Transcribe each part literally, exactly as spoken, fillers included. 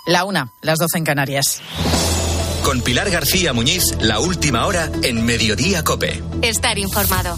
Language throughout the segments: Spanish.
La una, las doce en Canarias. Con Pilar García Muñiz, la última hora en Mediodía COPE. Estar informado.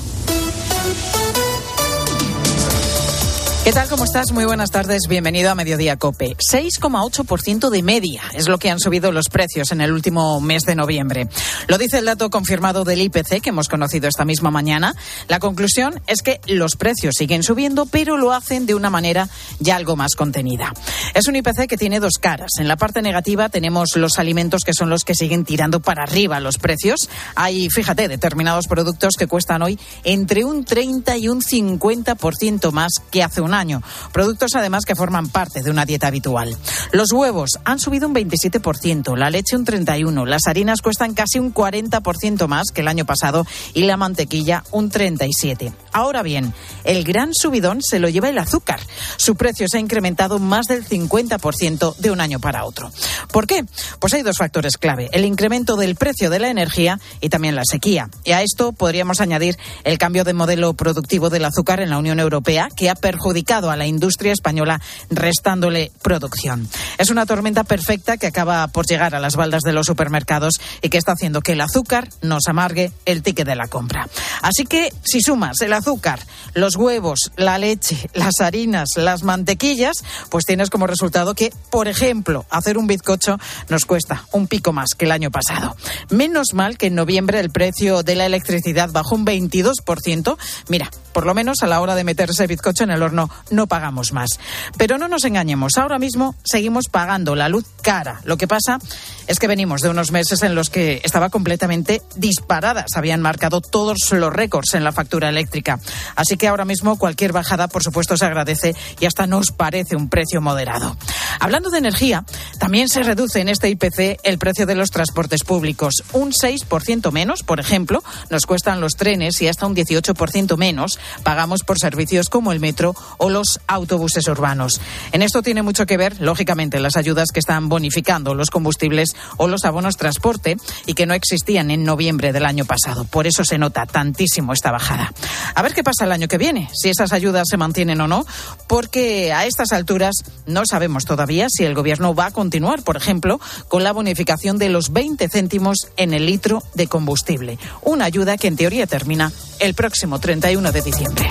¿Qué tal? ¿Cómo estás? Muy buenas tardes. Bienvenido a Mediodía COPE. seis coma ocho por ciento de media es lo que han subido los precios en el último mes de noviembre. Lo dice el dato confirmado del I P C que hemos conocido esta misma mañana. La conclusión es que los precios siguen subiendo, pero lo hacen de una manera ya algo más contenida. Es un I P C que tiene dos caras. En la parte negativa tenemos los alimentos, que son los que siguen tirando para arriba los precios. Hay, fíjate, determinados productos que cuestan hoy entre un treinta y un cincuenta por ciento más que hace un año. Productos además que forman parte de una dieta habitual. Los huevos han subido un veintisiete por ciento, la leche un treinta y uno por ciento, las harinas cuestan casi un cuarenta por ciento más que el año pasado y la mantequilla un treinta y siete por ciento. Ahora bien, el gran subidón se lo lleva el azúcar. Su precio se ha incrementado más del cincuenta por ciento de un año para otro. ¿Por qué? Pues hay dos factores clave: el incremento del precio de la energía y también la sequía. Y a esto podríamos añadir el cambio de modelo productivo del azúcar en la Unión Europea, que ha perjudicado a la industria española, restándole producción. Es una tormenta perfecta que acaba por llegar a las baldas de los supermercados y que está haciendo que el azúcar nos amargue el ticket de la compra. Así que, si sumas el azúcar, los huevos, la leche, las harinas, las mantequillas, pues tienes como resultado que, por ejemplo, hacer un bizcocho nos cuesta un pico más que el año pasado. Menos mal que en noviembre el precio de la electricidad bajó un veintidós por ciento. Mira, por lo menos a la hora de meter ese bizcocho en el horno no pagamos más. Pero no nos engañemos, ahora mismo seguimos pagando la luz cara. Lo que pasa es que venimos de unos meses en los que estaba completamente disparada. Se habían marcado todos los récords en la factura eléctrica. Así que ahora mismo cualquier bajada, por supuesto, se agradece y hasta nos parece un precio moderado. Hablando de energía, también se reduce en este I P C el precio de los transportes públicos. Un seis por ciento menos, por ejemplo, nos cuestan los trenes y hasta un dieciocho por ciento menos pagamos por servicios como el metro o los autobuses urbanos. En esto tiene mucho que ver, lógicamente, las ayudas que están bonificando los combustibles o los abonos transporte y que no existían en noviembre del año pasado. Por eso se nota tantísimo esta bajada. A ver qué pasa el año que viene, si esas ayudas se mantienen o no, porque a estas alturas no sabemos todavía si el gobierno va a continuar, por ejemplo, con la bonificación de los veinte céntimos en el litro de combustible. Una ayuda que en teoría termina el próximo treinta y uno de diciembre.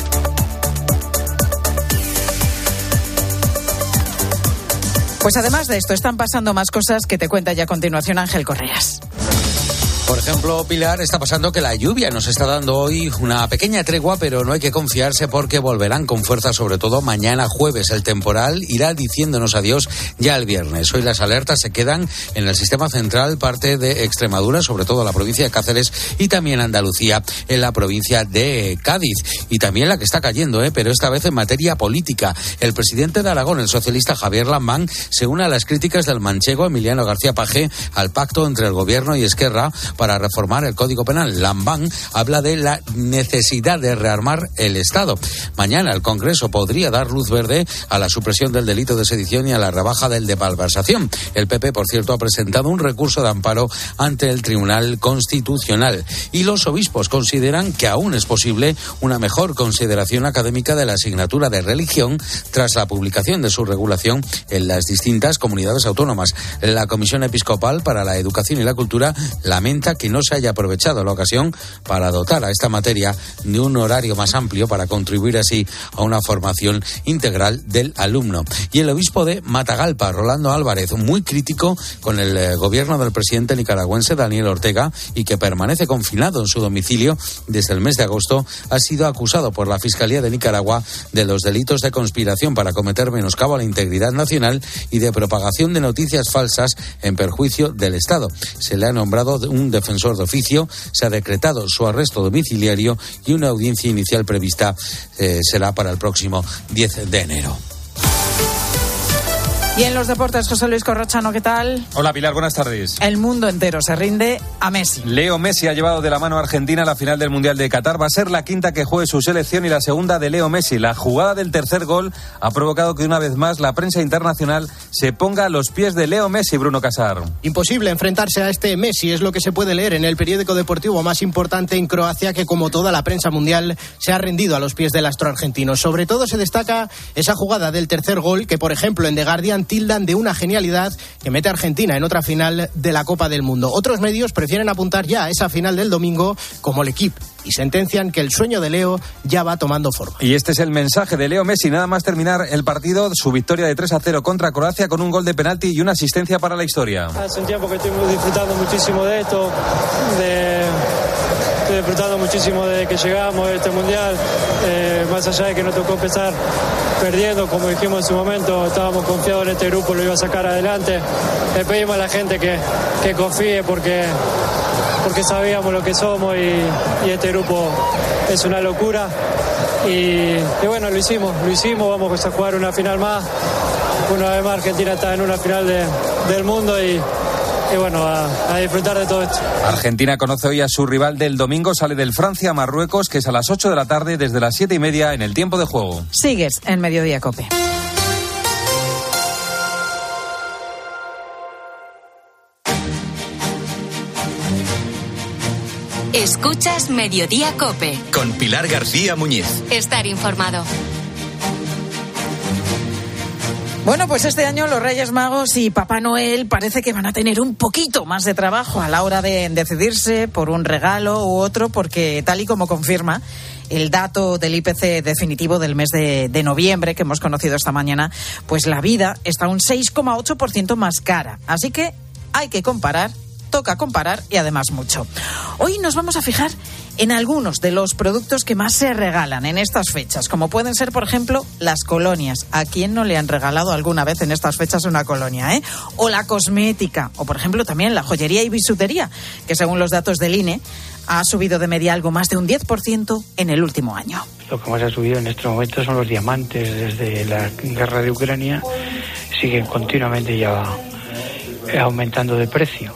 Pues además de esto, están pasando más cosas que te cuenta ya a continuación Ángel Correas. Por ejemplo, Pilar, está pasando que la lluvia nos está dando hoy una pequeña tregua, pero no hay que confiarse porque volverán con fuerza, sobre todo mañana jueves. El temporal irá diciéndonos adiós ya el viernes. Hoy las alertas se quedan en el sistema central, parte de Extremadura, sobre todo la provincia de Cáceres y también Andalucía, en la provincia de Cádiz. Y también la que está cayendo, ¿eh? pero esta vez en materia política. El presidente de Aragón, el socialista Javier Lambán, se une a las críticas del manchego Emiliano García Paje al pacto entre el gobierno y Esquerra para reformar el Código Penal. Lambán habla de la necesidad de rearmar el Estado. Mañana el Congreso podría dar luz verde a la supresión del delito de sedición y a la rebaja del de malversación. El P P, por cierto, ha presentado un recurso de amparo ante el Tribunal Constitucional. Y los obispos consideran que aún es posible una mejor consideración académica de la asignatura de religión tras la publicación de su regulación en las distintas comunidades autónomas. La Comisión Episcopal para la Educación y la Cultura lamenta que no se haya aprovechado la ocasión para dotar a esta materia de un horario más amplio para contribuir así a una formación integral del alumno. Y el obispo de Matagalpa, Rolando Álvarez, muy crítico con el eh, gobierno del presidente nicaragüense Daniel Ortega y que permanece confinado en su domicilio desde el mes de agosto, ha sido acusado por la Fiscalía de Nicaragua de los delitos de conspiración para cometer menoscabo a la integridad nacional y de propagación de noticias falsas en perjuicio del Estado. Se le ha nombrado un defensor de oficio, se ha decretado su arresto domiciliario y una audiencia inicial prevista eh, será para el próximo diez de enero. Y en los deportes, José Luis Corrochano, ¿qué tal? Hola Pilar, buenas tardes. El mundo entero se rinde a Messi. Leo Messi ha llevado de la mano a Argentina a la final del Mundial de Qatar. Va a ser la quinta que juegue su selección y la segunda de Leo Messi. La jugada del tercer gol ha provocado que una vez más la prensa internacional se ponga a los pies de Leo Messi, Bruno Casar. Imposible enfrentarse a este Messi, es lo que se puede leer en el periódico deportivo más importante en Croacia, que como toda la prensa mundial se ha rendido a los pies del astro argentino. Sobre todo se destaca esa jugada del tercer gol que, por ejemplo, en The Guardian Griezmann tildan de una genialidad que mete a Argentina en otra final de la Copa del Mundo. Otros medios prefieren apuntar ya a esa final del domingo como el equipo y sentencian que el sueño de Leo ya va tomando forma. Y este es el mensaje de Leo Messi, nada más terminar el partido, su victoria de tres a cero contra Croacia con un gol de penalti y una asistencia para la historia. Hace un tiempo que estoy disfrutando muchísimo de esto, de... estoy disfrutando muchísimo desde que llegamos a este mundial, eh, más allá de que nos tocó empezar perdiendo, como dijimos en su momento, estábamos confiados en este grupo, lo iba a sacar adelante. Le pedimos a la gente que, que confíe porque, porque sabíamos lo que somos y, y este grupo es una locura. Y, y bueno, lo hicimos, lo hicimos, vamos a jugar una final más. Una vez más Argentina está en una final de, del mundo y, y bueno, a, a disfrutar de todo esto. Argentina conoce hoy a su rival del domingo, sale del Francia-Marruecos, que es a las ocho de la tarde desde las siete y media en el tiempo de juego. Sigues en Mediodía COPE. Escuchas Mediodía COPE. Con Pilar García Muñiz. Estar informado. Bueno, pues este año los Reyes Magos y Papá Noel parece que van a tener un poquito más de trabajo a la hora de decidirse por un regalo u otro, porque tal y como confirma el dato del I P C definitivo del mes de, de noviembre que hemos conocido esta mañana, pues la vida está un seis coma ocho por ciento más cara. Así que hay que comparar, toca comparar y además mucho. Hoy nos vamos a fijar en algunos de los productos que más se regalan en estas fechas, como pueden ser, por ejemplo, las colonias. ¿A quién no le han regalado alguna vez en estas fechas una colonia, eh? O la cosmética, o por ejemplo también la joyería y bisutería, que según los datos del I N E ha subido de media algo más de un diez por ciento en el último año. Lo que más ha subido en este momento son los diamantes. Desde la guerra de Ucrania siguen continuamente ya aumentando de precio.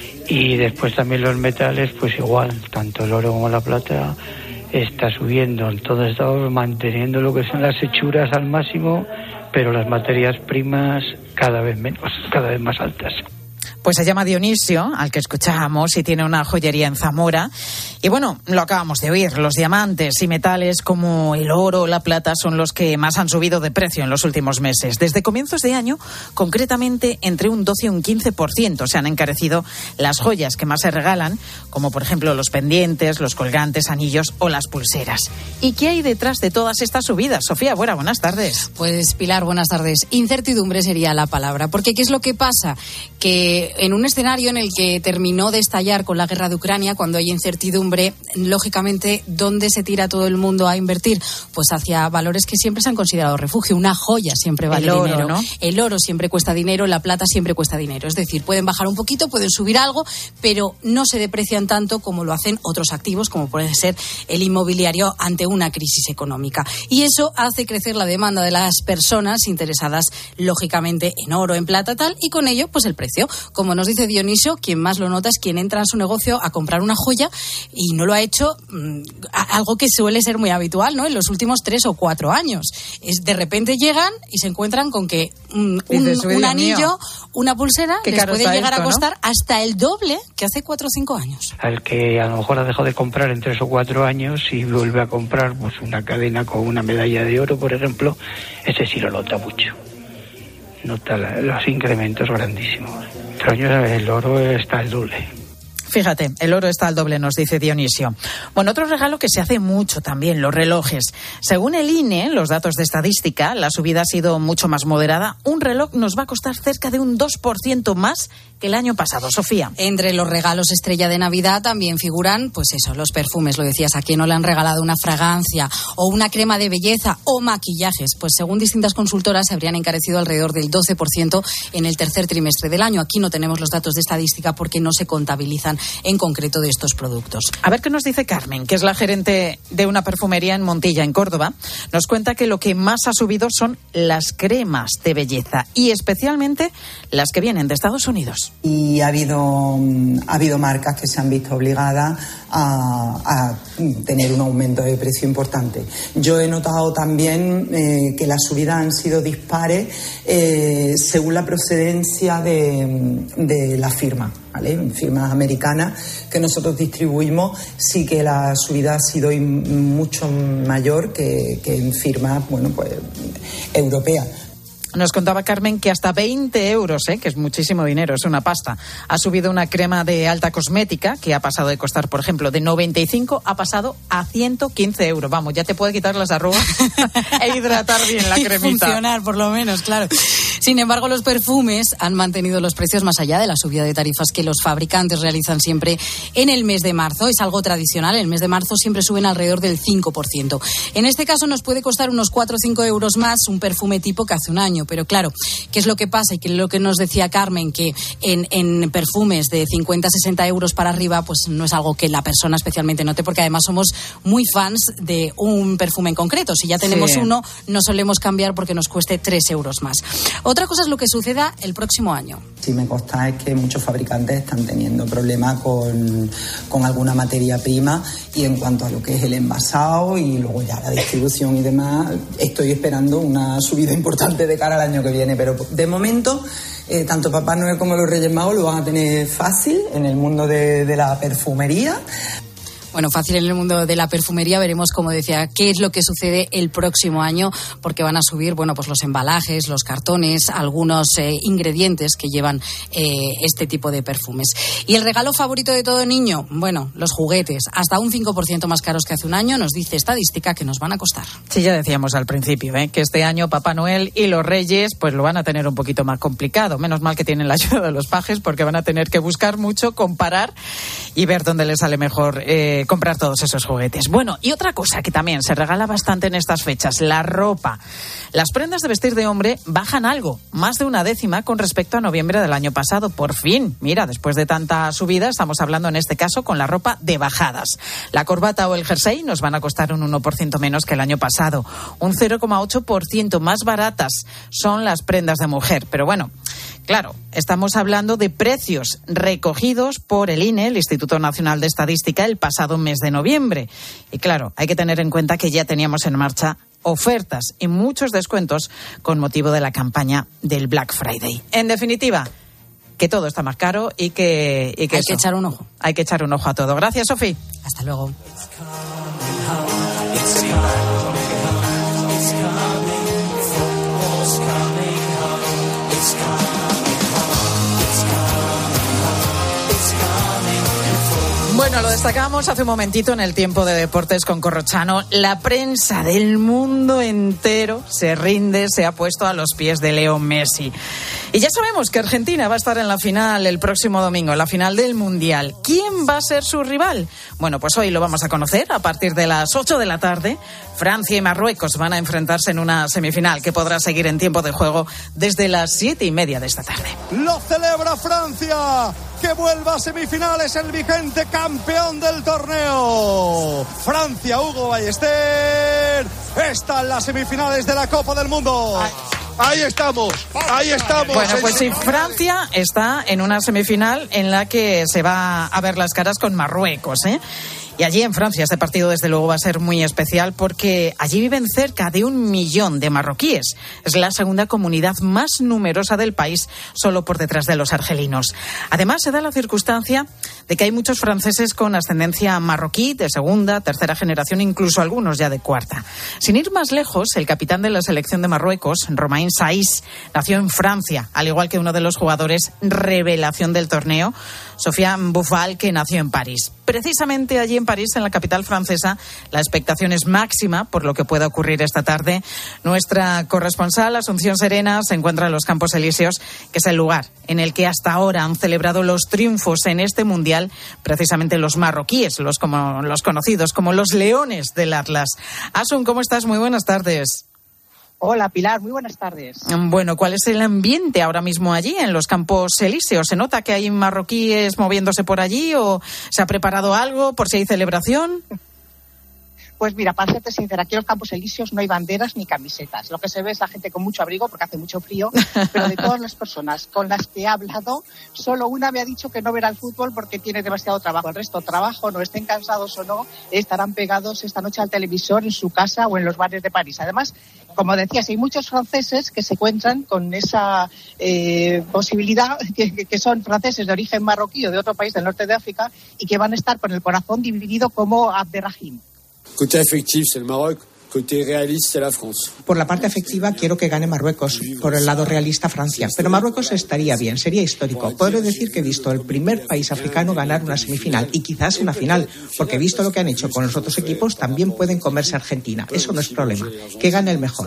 Y después también los metales, pues igual, tanto el oro como la plata está subiendo. Entonces estamos manteniendo lo que son las hechuras al máximo, pero las materias primas cada vez menos, cada vez más altas. Pues se llama Dionisio, al que escuchábamos, y tiene una joyería en Zamora. Y bueno, lo acabamos de oír, los diamantes y metales como el oro o la plata son los que más han subido de precio en los últimos meses. Desde comienzos de año, concretamente entre un doce y un quince por ciento se han encarecido las joyas que más se regalan, como por ejemplo los pendientes, los colgantes, anillos o las pulseras. ¿Y qué hay detrás de todas estas subidas? Sofía Buera, buenas tardes. Pues Pilar, buenas tardes. Incertidumbre sería la palabra, porque ¿qué es lo que pasa? Que en un escenario en el que terminó de estallar con la guerra de Ucrania, cuando hay incertidumbre, lógicamente, ¿dónde se tira todo el mundo a invertir? Pues hacia valores que siempre se han considerado refugio. Una joya siempre vale el oro, dinero. ¿no? El oro siempre cuesta dinero, la plata siempre cuesta dinero. Es decir, pueden bajar un poquito, pueden subir algo, pero no se deprecian tanto como lo hacen otros activos, como puede ser el inmobiliario ante una crisis económica. Y eso hace crecer la demanda de las personas interesadas, lógicamente, en oro, en plata, tal, y con ello, pues el precio. Como nos dice Dionisio, quien más lo nota es quien entra a su negocio a comprar una joya y no lo ha hecho, mmm, algo que suele ser muy habitual, ¿no? En los últimos tres o cuatro años. Es, de repente llegan y se encuentran con que mmm, un, Dices, un anillo, mío, una pulsera, les puede llegar esto, a costar, ¿no?, hasta el doble que hace cuatro o cinco años. Al que a lo mejor ha dejado de comprar en tres o cuatro años y vuelve a comprar pues una cadena con una medalla de oro, por ejemplo, ese sí lo nota mucho. Nota la, los incrementos grandísimos. El oro está al doble. Fíjate, el oro está al doble, nos dice Dionisio. Bueno, otro regalo que se hace mucho también, los relojes. Según el I N E, los datos de estadística, la subida ha sido mucho más moderada. Un reloj nos va a costar cerca de un dos por ciento más que el año pasado. Sofía. Entre los regalos estrella de Navidad también figuran, pues eso, los perfumes, lo decías, a quien no le han regalado una fragancia o una crema de belleza o maquillajes. Pues según distintas consultoras se habrían encarecido alrededor del doce por ciento en el tercer trimestre del año. Aquí no tenemos los datos de estadística porque no se contabilizan en concreto de estos productos. A ver qué nos dice Carmen, que es la gerente de una perfumería en Montilla, en Córdoba. Nos cuenta que lo que más ha subido son las cremas de belleza y especialmente las que vienen de Estados Unidos. Y ha habido, ha habido marcas que se han visto obligadas a, a tener un aumento de precio importante. Yo he notado también eh, que las subidas han sido dispares eh, según la procedencia de, de la firma. ¿Vale? Firmas americanas que nosotros distribuimos, sí que la subida ha sido mucho mayor que, que en firmas, bueno, pues europeas. Nos contaba Carmen que hasta veinte euros, ¿eh? que es muchísimo dinero, es una pasta. Ha subido una crema de alta cosmética que ha pasado de costar, por ejemplo, de noventa y cinco ha pasado a ciento quince euros. Vamos, ya te puede quitar las arrugas e hidratar bien la cremita. Y funcionar, por lo menos, claro. Sin embargo, los perfumes han mantenido los precios más allá de la subida de tarifas que los fabricantes realizan siempre en el mes de marzo. Es algo tradicional, el mes de marzo siempre suben alrededor del cinco por ciento. En este caso nos puede costar unos cuatro o cinco euros más un perfume tipo que hace un año. Pero claro, ¿qué es lo que pasa? Y que lo que nos decía Carmen, que en, en perfumes de cincuenta a sesenta euros para arriba, pues no es algo que la persona especialmente note, porque además somos muy fans de un perfume en concreto. Si ya tenemos sí. uno, no solemos cambiar porque nos cueste tres euros más. Otra cosa es lo que suceda el próximo año. Sí me consta es que muchos fabricantes están teniendo problemas con, con alguna materia prima, y en cuanto a lo que es el envasado y luego ya la distribución y demás, estoy esperando una subida importante de cara al año que viene, pero de momento eh, tanto Papá Noel como los Reyes Magos lo van a tener fácil en el mundo de, de la perfumería. Bueno, fácil en el mundo de la perfumería. Veremos, como decía, qué es lo que sucede el próximo año, porque van a subir, bueno, pues los embalajes, los cartones, algunos eh, ingredientes que llevan eh, este tipo de perfumes. Y el regalo favorito de todo niño, bueno, los juguetes, hasta un cinco por ciento más caros que hace un año, nos dice estadística que nos van a costar. Sí, ya decíamos al principio, ¿eh? que este año Papá Noel y los Reyes pues lo van a tener un poquito más complicado. Menos mal que tienen la ayuda de los pajes, porque van a tener que buscar mucho, comparar y ver dónde les sale mejor eh, comprar todos esos juguetes. Bueno, y otra cosa que también se regala bastante en estas fechas, la ropa. Las prendas de vestir de hombre bajan algo, más de una décima con respecto a noviembre del año pasado. Por fin, mira, después de tanta subida, estamos hablando en este caso con la ropa de bajadas. La corbata o el jersey nos van a costar un uno por ciento menos que el año pasado. Un cero coma ocho por ciento más baratas son las prendas de mujer. Pero bueno, claro, estamos hablando de precios recogidos por el I N E, el Instituto Nacional de Estadística, el pasado mes de noviembre. Y claro, hay que tener en cuenta que ya teníamos en marcha ofertas y muchos descuentos con motivo de la campaña del Black Friday. En definitiva, que todo está más caro y que, y que hay eso, que echar un ojo. Hay que echar un ojo a todo. Gracias, Sofi. Hasta luego. Bueno, lo destacamos hace un momentito en el tiempo de deportes con Corrochano. La prensa del mundo entero se rinde, se ha puesto a los pies de Leo Messi. Y ya sabemos que Argentina va a estar en la final el próximo domingo, en la final del Mundial. ¿Quién va a ser su rival? Bueno, pues hoy lo vamos a conocer a partir de las ocho de la tarde. Francia y Marruecos van a enfrentarse en una semifinal que podrá seguir en tiempo de juego desde las siete y media de esta tarde. Lo celebra Francia, que vuelva a semifinales el vigente campeón del torneo. Francia, Hugo Ballester, está en las semifinales de la Copa del Mundo. Ay. Ahí estamos, ahí estamos. Bueno, pues sí, Francia está en una semifinal en la que se va a ver las caras con Marruecos, ¿eh? Y allí en Francia este partido desde luego va a ser muy especial porque allí viven cerca de un millón de marroquíes. Es la segunda comunidad más numerosa del país, solo por detrás de los argelinos. Además se da la circunstancia de que hay muchos franceses con ascendencia marroquí de segunda, tercera generación, incluso algunos ya de cuarta. Sin ir más lejos, el capitán de la selección de Marruecos, Romain Saïs, nació en Francia, al igual que uno de los jugadores revelación del torneo, Sofiane Boufal, que nació en París. Precisamente allí en París, en la capital francesa, la expectación es máxima por lo que pueda ocurrir esta tarde. Nuestra corresponsal, Asunción Serena, se encuentra en los Campos Elíseos, que es el lugar en el que hasta ahora han celebrado los triunfos en este mundial, precisamente los marroquíes, los, como, los conocidos como los leones del Atlas. Asun, ¿cómo estás? Muy buenas tardes. Hola, Pilar, muy buenas tardes. Bueno, ¿cuál es el ambiente ahora mismo allí en los Campos Elíseos? ¿Se nota que hay marroquíes moviéndose por allí o se ha preparado algo por si hay celebración? Pues mira, para serte sincera, aquí en los Campos Elíseos no hay banderas ni camisetas. Lo que se ve es la gente con mucho abrigo porque hace mucho frío, pero de todas las personas con las que he hablado, solo una me ha dicho que no verá el fútbol porque tiene demasiado trabajo. El resto, trabajo, no estén cansados o no, estarán pegados esta noche al televisor en su casa o en los bares de París. Además, como decías, hay muchos franceses que se encuentran con esa eh, posibilidad, que, que son franceses de origen marroquí o de otro país del norte de África y que van a estar con el corazón dividido como Abderrahim. Côté affectif, c'est le Maroc. Por la parte afectiva quiero que gane Marruecos, por el lado realista Francia, pero Marruecos estaría bien, sería histórico. Podré decir que he visto el primer país africano ganar una semifinal y quizás una final, porque visto lo que han hecho con los otros equipos, también pueden comerse a Argentina. Eso no es problema, que gane el mejor.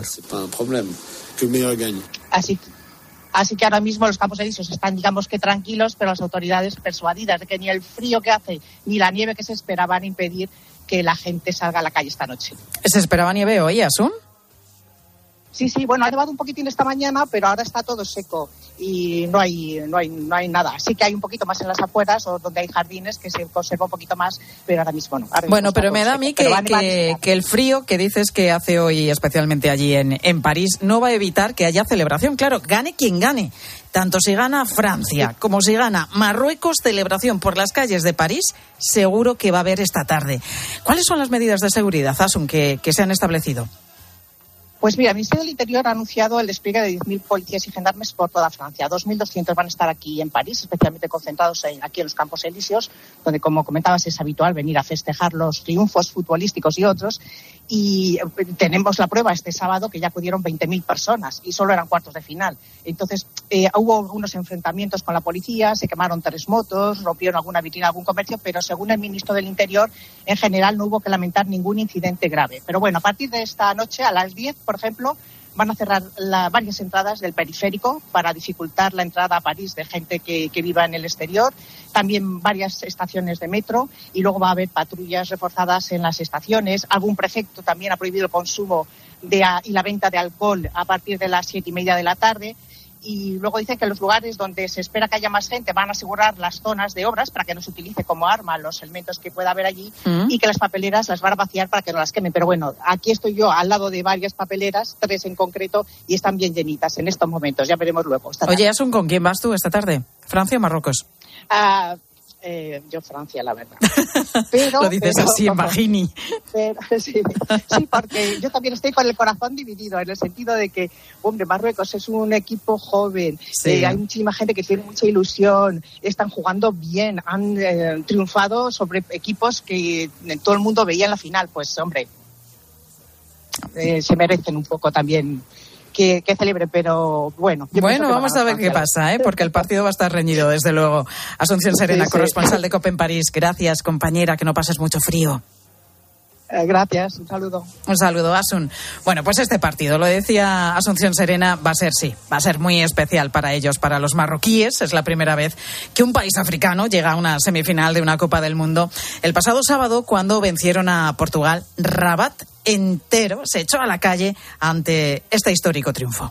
Así Así que ahora mismo los campos elíseos están, digamos que tranquilos, pero las autoridades persuadidas de que ni el frío que hace ni la nieve que se espera van a impedir que la gente salga a la calle esta noche. ¿Se esperaba nieve hoy, Asun? Sí, sí, bueno, ha nevado un poquitín esta mañana, pero ahora está todo seco y no hay, no hay, no hay nada. Sí que hay un poquito más en las afueras o donde hay jardines que se conserva un poquito más, pero ahora mismo no. Ahora mismo bueno, pero me da a mí que, que, que el frío que dices que hace hoy, especialmente allí en, en París, no va a evitar que haya celebración. Claro, gane quien gane. Tanto si gana Francia como si gana Marruecos, celebración por las calles de París, seguro que va a haber esta tarde. ¿Cuáles son las medidas de seguridad, Asun, que, que se han establecido? Pues mira, el Ministerio del Interior ha anunciado el despliegue de diez mil policías y gendarmes por toda Francia. dos mil doscientos van a estar aquí en París, especialmente concentrados en, aquí en los Campos Elíseos, donde, como comentabas, es habitual venir a festejar los triunfos futbolísticos y otros. Y tenemos la prueba este sábado que ya acudieron veinte mil personas y solo eran cuartos de final. Entonces, eh, hubo unos enfrentamientos con la policía, se quemaron tres motos, rompieron alguna vitrina, algún comercio, pero según el ministro del Interior, en general no hubo que lamentar ningún incidente grave. Pero bueno, a partir de esta noche, a las diez, por ejemplo, van a cerrar la, varias entradas del periférico para dificultar la entrada a París de gente que, que viva en el exterior. También varias estaciones de metro y luego va a haber patrullas reforzadas en las estaciones. Algún prefecto también ha prohibido el consumo de, y la venta de alcohol a partir de las siete y media de la tarde. Y luego dicen que en los lugares donde se espera que haya más gente van a asegurar las zonas de obras para que no se utilice como arma los elementos que pueda haber allí mm. y que las papeleras las van a vaciar para que no las quemen. Pero bueno, aquí estoy yo al lado de varias papeleras, tres en concreto, y están bien llenitas en estos momentos. Ya veremos luego. Oye, Asun, ¿con quién vas tú esta tarde? ¿Francia o Marruecos? Ah... Uh, Eh, yo Francia, la verdad. Pero, Lo dices pero, así en bajini. Pero, sí, sí, porque yo también estoy con el corazón dividido, en el sentido de que, hombre, Marruecos es un equipo joven, sí. eh, hay muchísima gente que tiene mucha ilusión, están jugando bien, han eh, triunfado sobre equipos que todo el mundo veía en la final. Pues, hombre, eh, se merecen un poco también Que, que celebre, pero bueno. Bueno, vamos a ver qué pasa, ¿eh? Porque el partido va a estar reñido, desde luego. Asunción Serena, sí, sí. corresponsal de COPE en París. Gracias, compañera, que no pases mucho frío. Eh, gracias, un saludo. Un saludo, Asun. Bueno, pues este partido, lo decía Asunción Serena, va a ser, sí, va a ser muy especial para ellos, para los marroquíes. Es la primera vez que un país africano llega a una semifinal de una Copa del Mundo. El pasado sábado, cuando vencieron a Portugal, Rabat entero se echó a la calle ante este histórico triunfo.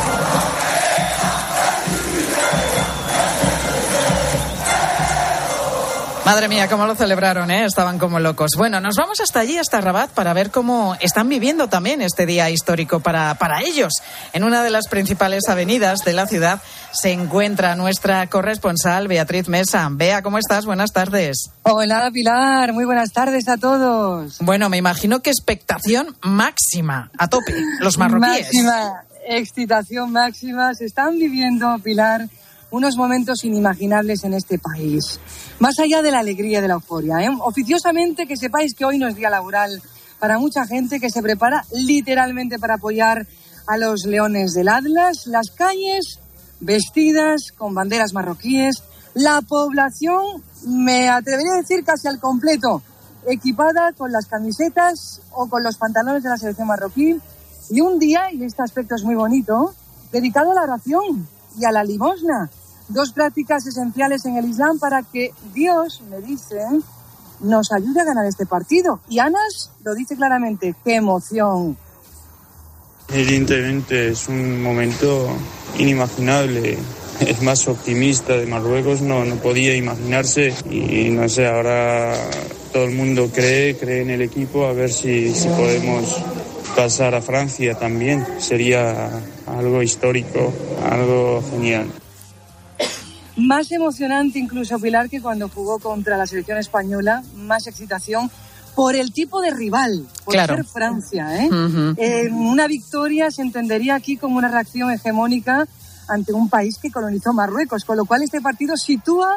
Madre mía, cómo lo celebraron, ¿eh? Estaban como locos. Bueno, nos vamos hasta allí, hasta Rabat, para ver cómo están viviendo también este día histórico para, para ellos. En una de las principales avenidas de la ciudad se encuentra nuestra corresponsal, Beatriz Mesa. Bea, ¿cómo estás? Buenas tardes. Hola, Pilar. Muy buenas tardes a todos. Bueno, me imagino que expectación máxima, a tope, los marroquíes. Máxima, excitación máxima. Se están viviendo, Pilar, unos momentos inimaginables en este país. Más allá de la alegría y de la euforia, ¿eh? Oficiosamente, que sepáis que hoy no es día laboral para mucha gente que se prepara literalmente para apoyar a los Leones del Atlas. Las calles vestidas con banderas marroquíes. La población, me atrevería a decir casi al completo, equipada con las camisetas o con los pantalones de la selección marroquí. Y un día, y este aspecto es muy bonito, dedicado a la oración y a la limosna. Dos prácticas esenciales en el Islam para que Dios, me dice, nos ayude a ganar este partido. Y Anas lo dice claramente, ¡qué emoción! Evidentemente es un momento inimaginable. El más optimista de Marruecos no, no podía imaginarse y no sé, ahora todo el mundo cree, cree en el equipo, a ver si, si podemos pasar a Francia también. Sería algo histórico, algo genial. Más emocionante incluso, Pilar, que cuando jugó contra la selección española, más excitación por el tipo de rival, por claro. ser Francia. ¿eh? Uh-huh. Eh, una victoria se entendería aquí como una reacción hegemónica ante un país que colonizó Marruecos, con lo cual este partido sitúa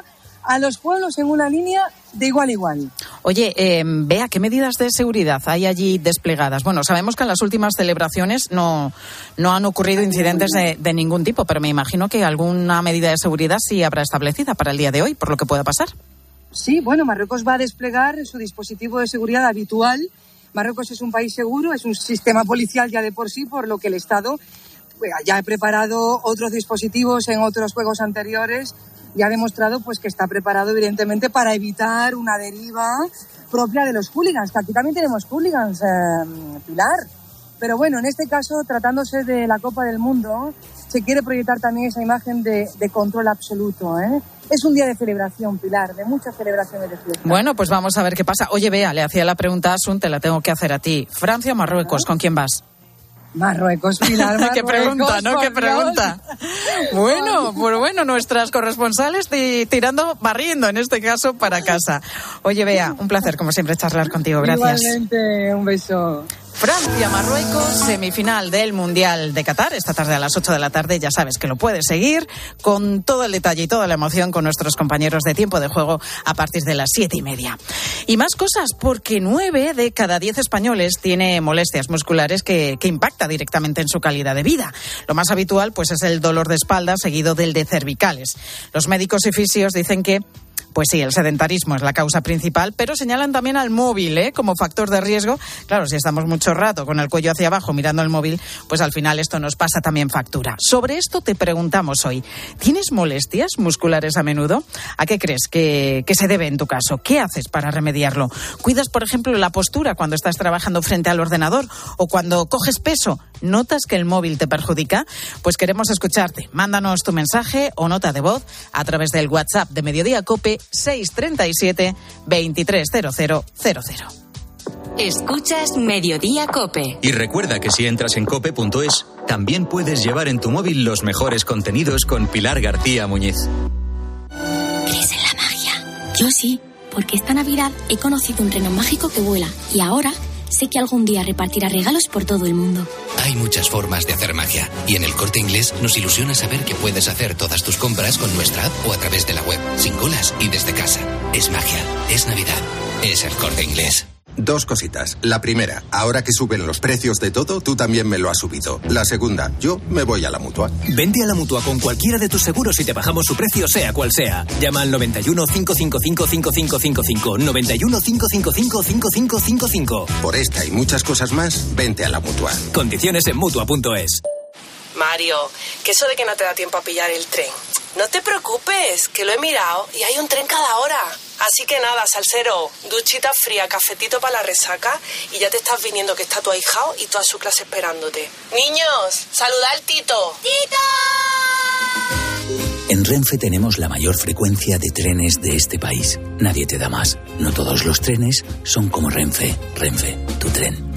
a los pueblos en una línea de igual a igual. Oye, eh, Bea, ¿qué medidas de seguridad hay allí desplegadas? Bueno, sabemos que en las últimas celebraciones no, no han ocurrido incidentes de, de ningún tipo, pero me imagino que alguna medida de seguridad sí habrá establecida para el día de hoy, por lo que pueda pasar. Sí, bueno, Marruecos va a desplegar su dispositivo de seguridad habitual. Marruecos es un país seguro, es un sistema policial ya de por sí, por lo que el Estado pues, ya ha preparado otros dispositivos en otros juegos anteriores y ha demostrado pues que está preparado evidentemente para evitar una deriva propia de los hooligans, que aquí también tenemos hooligans, eh, Pilar. Pero bueno, en este caso, tratándose de la Copa del Mundo, se quiere proyectar también esa imagen de, de control absoluto, ¿eh? Es un día de celebración, Pilar, de muchas celebraciones de fiesta. Bueno, pues vamos a ver qué pasa. Oye, Bea, le hacía la pregunta a Asun, te la tengo que hacer a ti. Francia o Marruecos, ¿con quién vas? Marruecos, Pilar, Marruecos. Qué pregunta, ¿no? Qué pregunta. Bueno, pues bueno, nuestras corresponsales tirando, barriendo en este caso para casa. Oye, Bea, un placer como siempre charlar contigo. Gracias. Igualmente, un beso. Francia-Marruecos, semifinal del Mundial de Qatar, esta tarde a las ocho de la tarde. Ya sabes que lo puedes seguir con todo el detalle y toda la emoción con nuestros compañeros de Tiempo de Juego a partir de las siete y media. Y más cosas, porque nueve de cada diez españoles tiene molestias musculares que, que impacta directamente en su calidad de vida. Lo más habitual pues es el dolor de espalda seguido del de cervicales. Los médicos y fisios dicen que pues sí, el sedentarismo es la causa principal, pero señalan también al móvil, ¿eh? como factor de riesgo. Claro, si estamos mucho rato con el cuello hacia abajo mirando el móvil, pues al final esto nos pasa también factura. Sobre esto te preguntamos hoy. ¿Tienes molestias musculares a menudo? ¿A qué crees que, que se debe en tu caso? ¿Qué haces para remediarlo? ¿Cuidas, por ejemplo, la postura cuando estás trabajando frente al ordenador o cuando coges peso? ¿Notas que el móvil te perjudica? Pues queremos escucharte. Mándanos tu mensaje o nota de voz a través del WhatsApp de Mediodía COPE seis treinta y siete, veintitrés cero cero cero cero. Escuchas Mediodía COPE. Y recuerda que si entras en cope punto es, también puedes llevar en tu móvil los mejores contenidos con Pilar García Muñiz. ¿Crees en la magia? Yo sí, porque esta Navidad he conocido un reno mágico que vuela y ahora sé que algún día repartirá regalos por todo el mundo. Hay muchas formas de hacer magia y en el Corte Inglés nos ilusiona saber que puedes hacer todas tus compras con nuestra app o a través de la web, sin colas y desde casa. Es magia, es Navidad, es el Corte Inglés. Dos cositas. La primera, ahora que suben los precios de todo, tú también me lo has subido. La segunda, yo me voy a la Mutua. Vente a la Mutua con cualquiera de tus seguros y te bajamos su precio sea cual sea. Llama al noventa y uno, cinco cinco cinco, cinco cinco cinco cinco, noventa y uno, cinco cinco cinco, cinco cinco cinco cinco. Por esta y muchas cosas más, vente a la Mutua. Condiciones en Mutua punto es. Mario, que eso de que no te da tiempo a pillar el tren. No te preocupes, que lo he mirado y hay un tren cada hora. Así que nada, salsero, duchita fría, cafetito para la resaca y ya te estás viniendo que está tu ahijao y toda su clase esperándote. Niños, saluda al Tito. ¡Tito! En Renfe tenemos la mayor frecuencia de trenes de este país. Nadie te da más. No todos los trenes son como Renfe. Renfe, tu tren.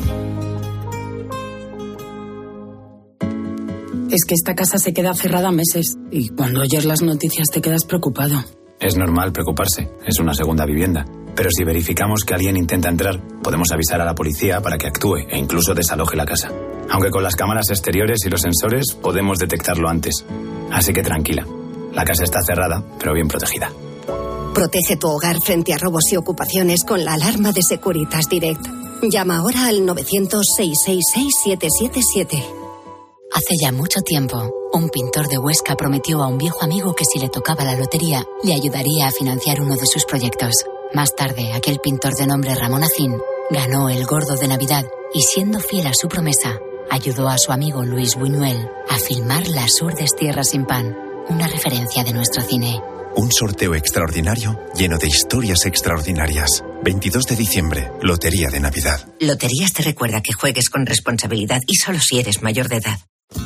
Es que esta casa se queda cerrada meses y cuando oyes las noticias te quedas preocupado. Es normal preocuparse, es una segunda vivienda. Pero si verificamos que alguien intenta entrar, podemos avisar a la policía para que actúe e incluso desaloje la casa. Aunque con las cámaras exteriores y los sensores podemos detectarlo antes. Así que tranquila, la casa está cerrada, pero bien protegida. Protege tu hogar frente a robos y ocupaciones con la alarma de Securitas Direct. Llama ahora al novecientos, seiscientos sesenta y seis, siete siete siete. Hace ya mucho tiempo, un pintor de Huesca prometió a un viejo amigo que si le tocaba la lotería, le ayudaría a financiar uno de sus proyectos. Más tarde, aquel pintor de nombre Ramón Acín ganó el Gordo de Navidad y, siendo fiel a su promesa, ayudó a su amigo Luis Buñuel a filmar Las Urdes Tierras sin Pan, una referencia de nuestro cine. Un sorteo extraordinario lleno de historias extraordinarias. veintidós de diciembre, Lotería de Navidad. Loterías te recuerda que juegues con responsabilidad y solo si eres mayor de edad.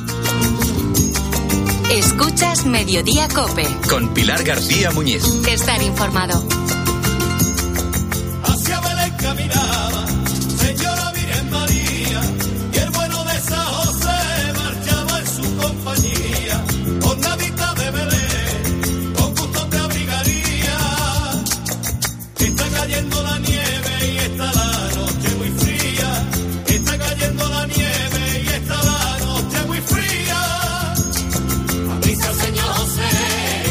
Escuchas Mediodía COPE. Con Pilar García Muñiz. Estar informado. Hacia Belén caminaba, señora Virgen María, y el bueno de San José marchaba en su compañía. Con Navita de Belén, con gusto te abrigaría. Está cayendo la nieve y está la noche muy fría. Está cayendo la nieve y está la noche muy fría. Hay que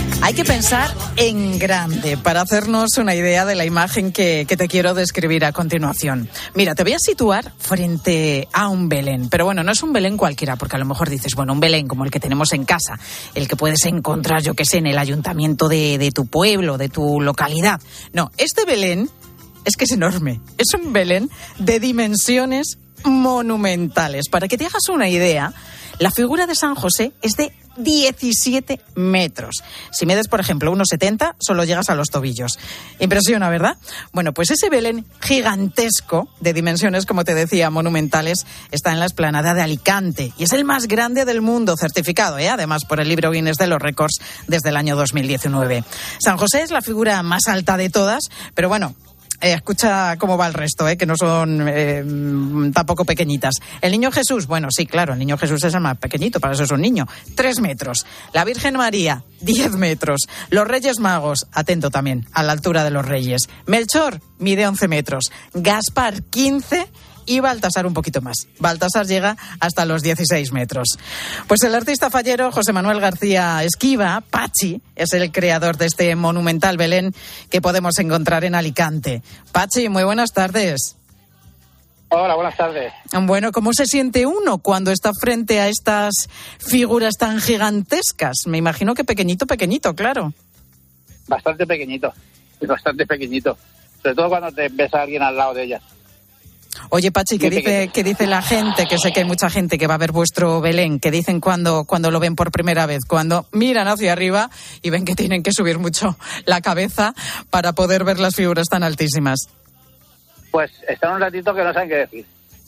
que pensar en grande para hacernos una idea de la imagen que, que te quiero describir a continuación. Mira, te voy a situar frente a un Belén, pero bueno, no es un Belén cualquiera, porque a lo mejor dices, bueno, un Belén como el que tenemos en casa, el que puedes encontrar, yo que sé, en el ayuntamiento de, de tu pueblo, de tu localidad. No, este Belén es que es enorme. Es un Belén de dimensiones monumentales. Para que te hagas una idea, la figura de San José es de diecisiete metros. Si mides, por ejemplo, uno setenta, solo llegas a los tobillos. Impresiona, ¿verdad? Bueno, pues ese Belén gigantesco, de dimensiones, como te decía, monumentales, está en la explanada de Alicante y es el más grande del mundo, certificado, ¿eh? Además, por el libro Guinness de los récords desde el año dos mil diecinueve. San José es la figura más alta de todas, pero bueno, Eh, escucha cómo va el resto, eh, que no son eh, tampoco pequeñitas. El niño Jesús, bueno, sí, claro, el niño Jesús es el más pequeñito, para eso es un niño, tres metros. La Virgen María, diez metros. Los Reyes Magos, atento también, a la altura de los Reyes. Melchor, mide once metros. Gaspar, quince. Y Baltasar un poquito más. Baltasar llega hasta los dieciséis metros. Pues el artista fallero José Manuel García Esquiva, Pachi, es el creador de este monumental Belén que podemos encontrar en Alicante. Pachi, muy buenas tardes. Hola, buenas tardes. Bueno, ¿cómo se siente uno cuando está frente a estas figuras tan gigantescas? Me imagino que pequeñito, pequeñito, claro. Bastante pequeñito, bastante pequeñito. Sobre todo cuando te ves a alguien al lado de ellas. Oye, Pachi, ¿qué dice, ¿qué dice la gente? Que sé que hay mucha gente que va a ver vuestro Belén. ¿Qué dicen cuando, cuando lo ven por primera vez? Cuando miran hacia arriba y ven que tienen que subir mucho la cabeza para poder ver las figuras tan altísimas. Pues están un ratito que no saben qué decir.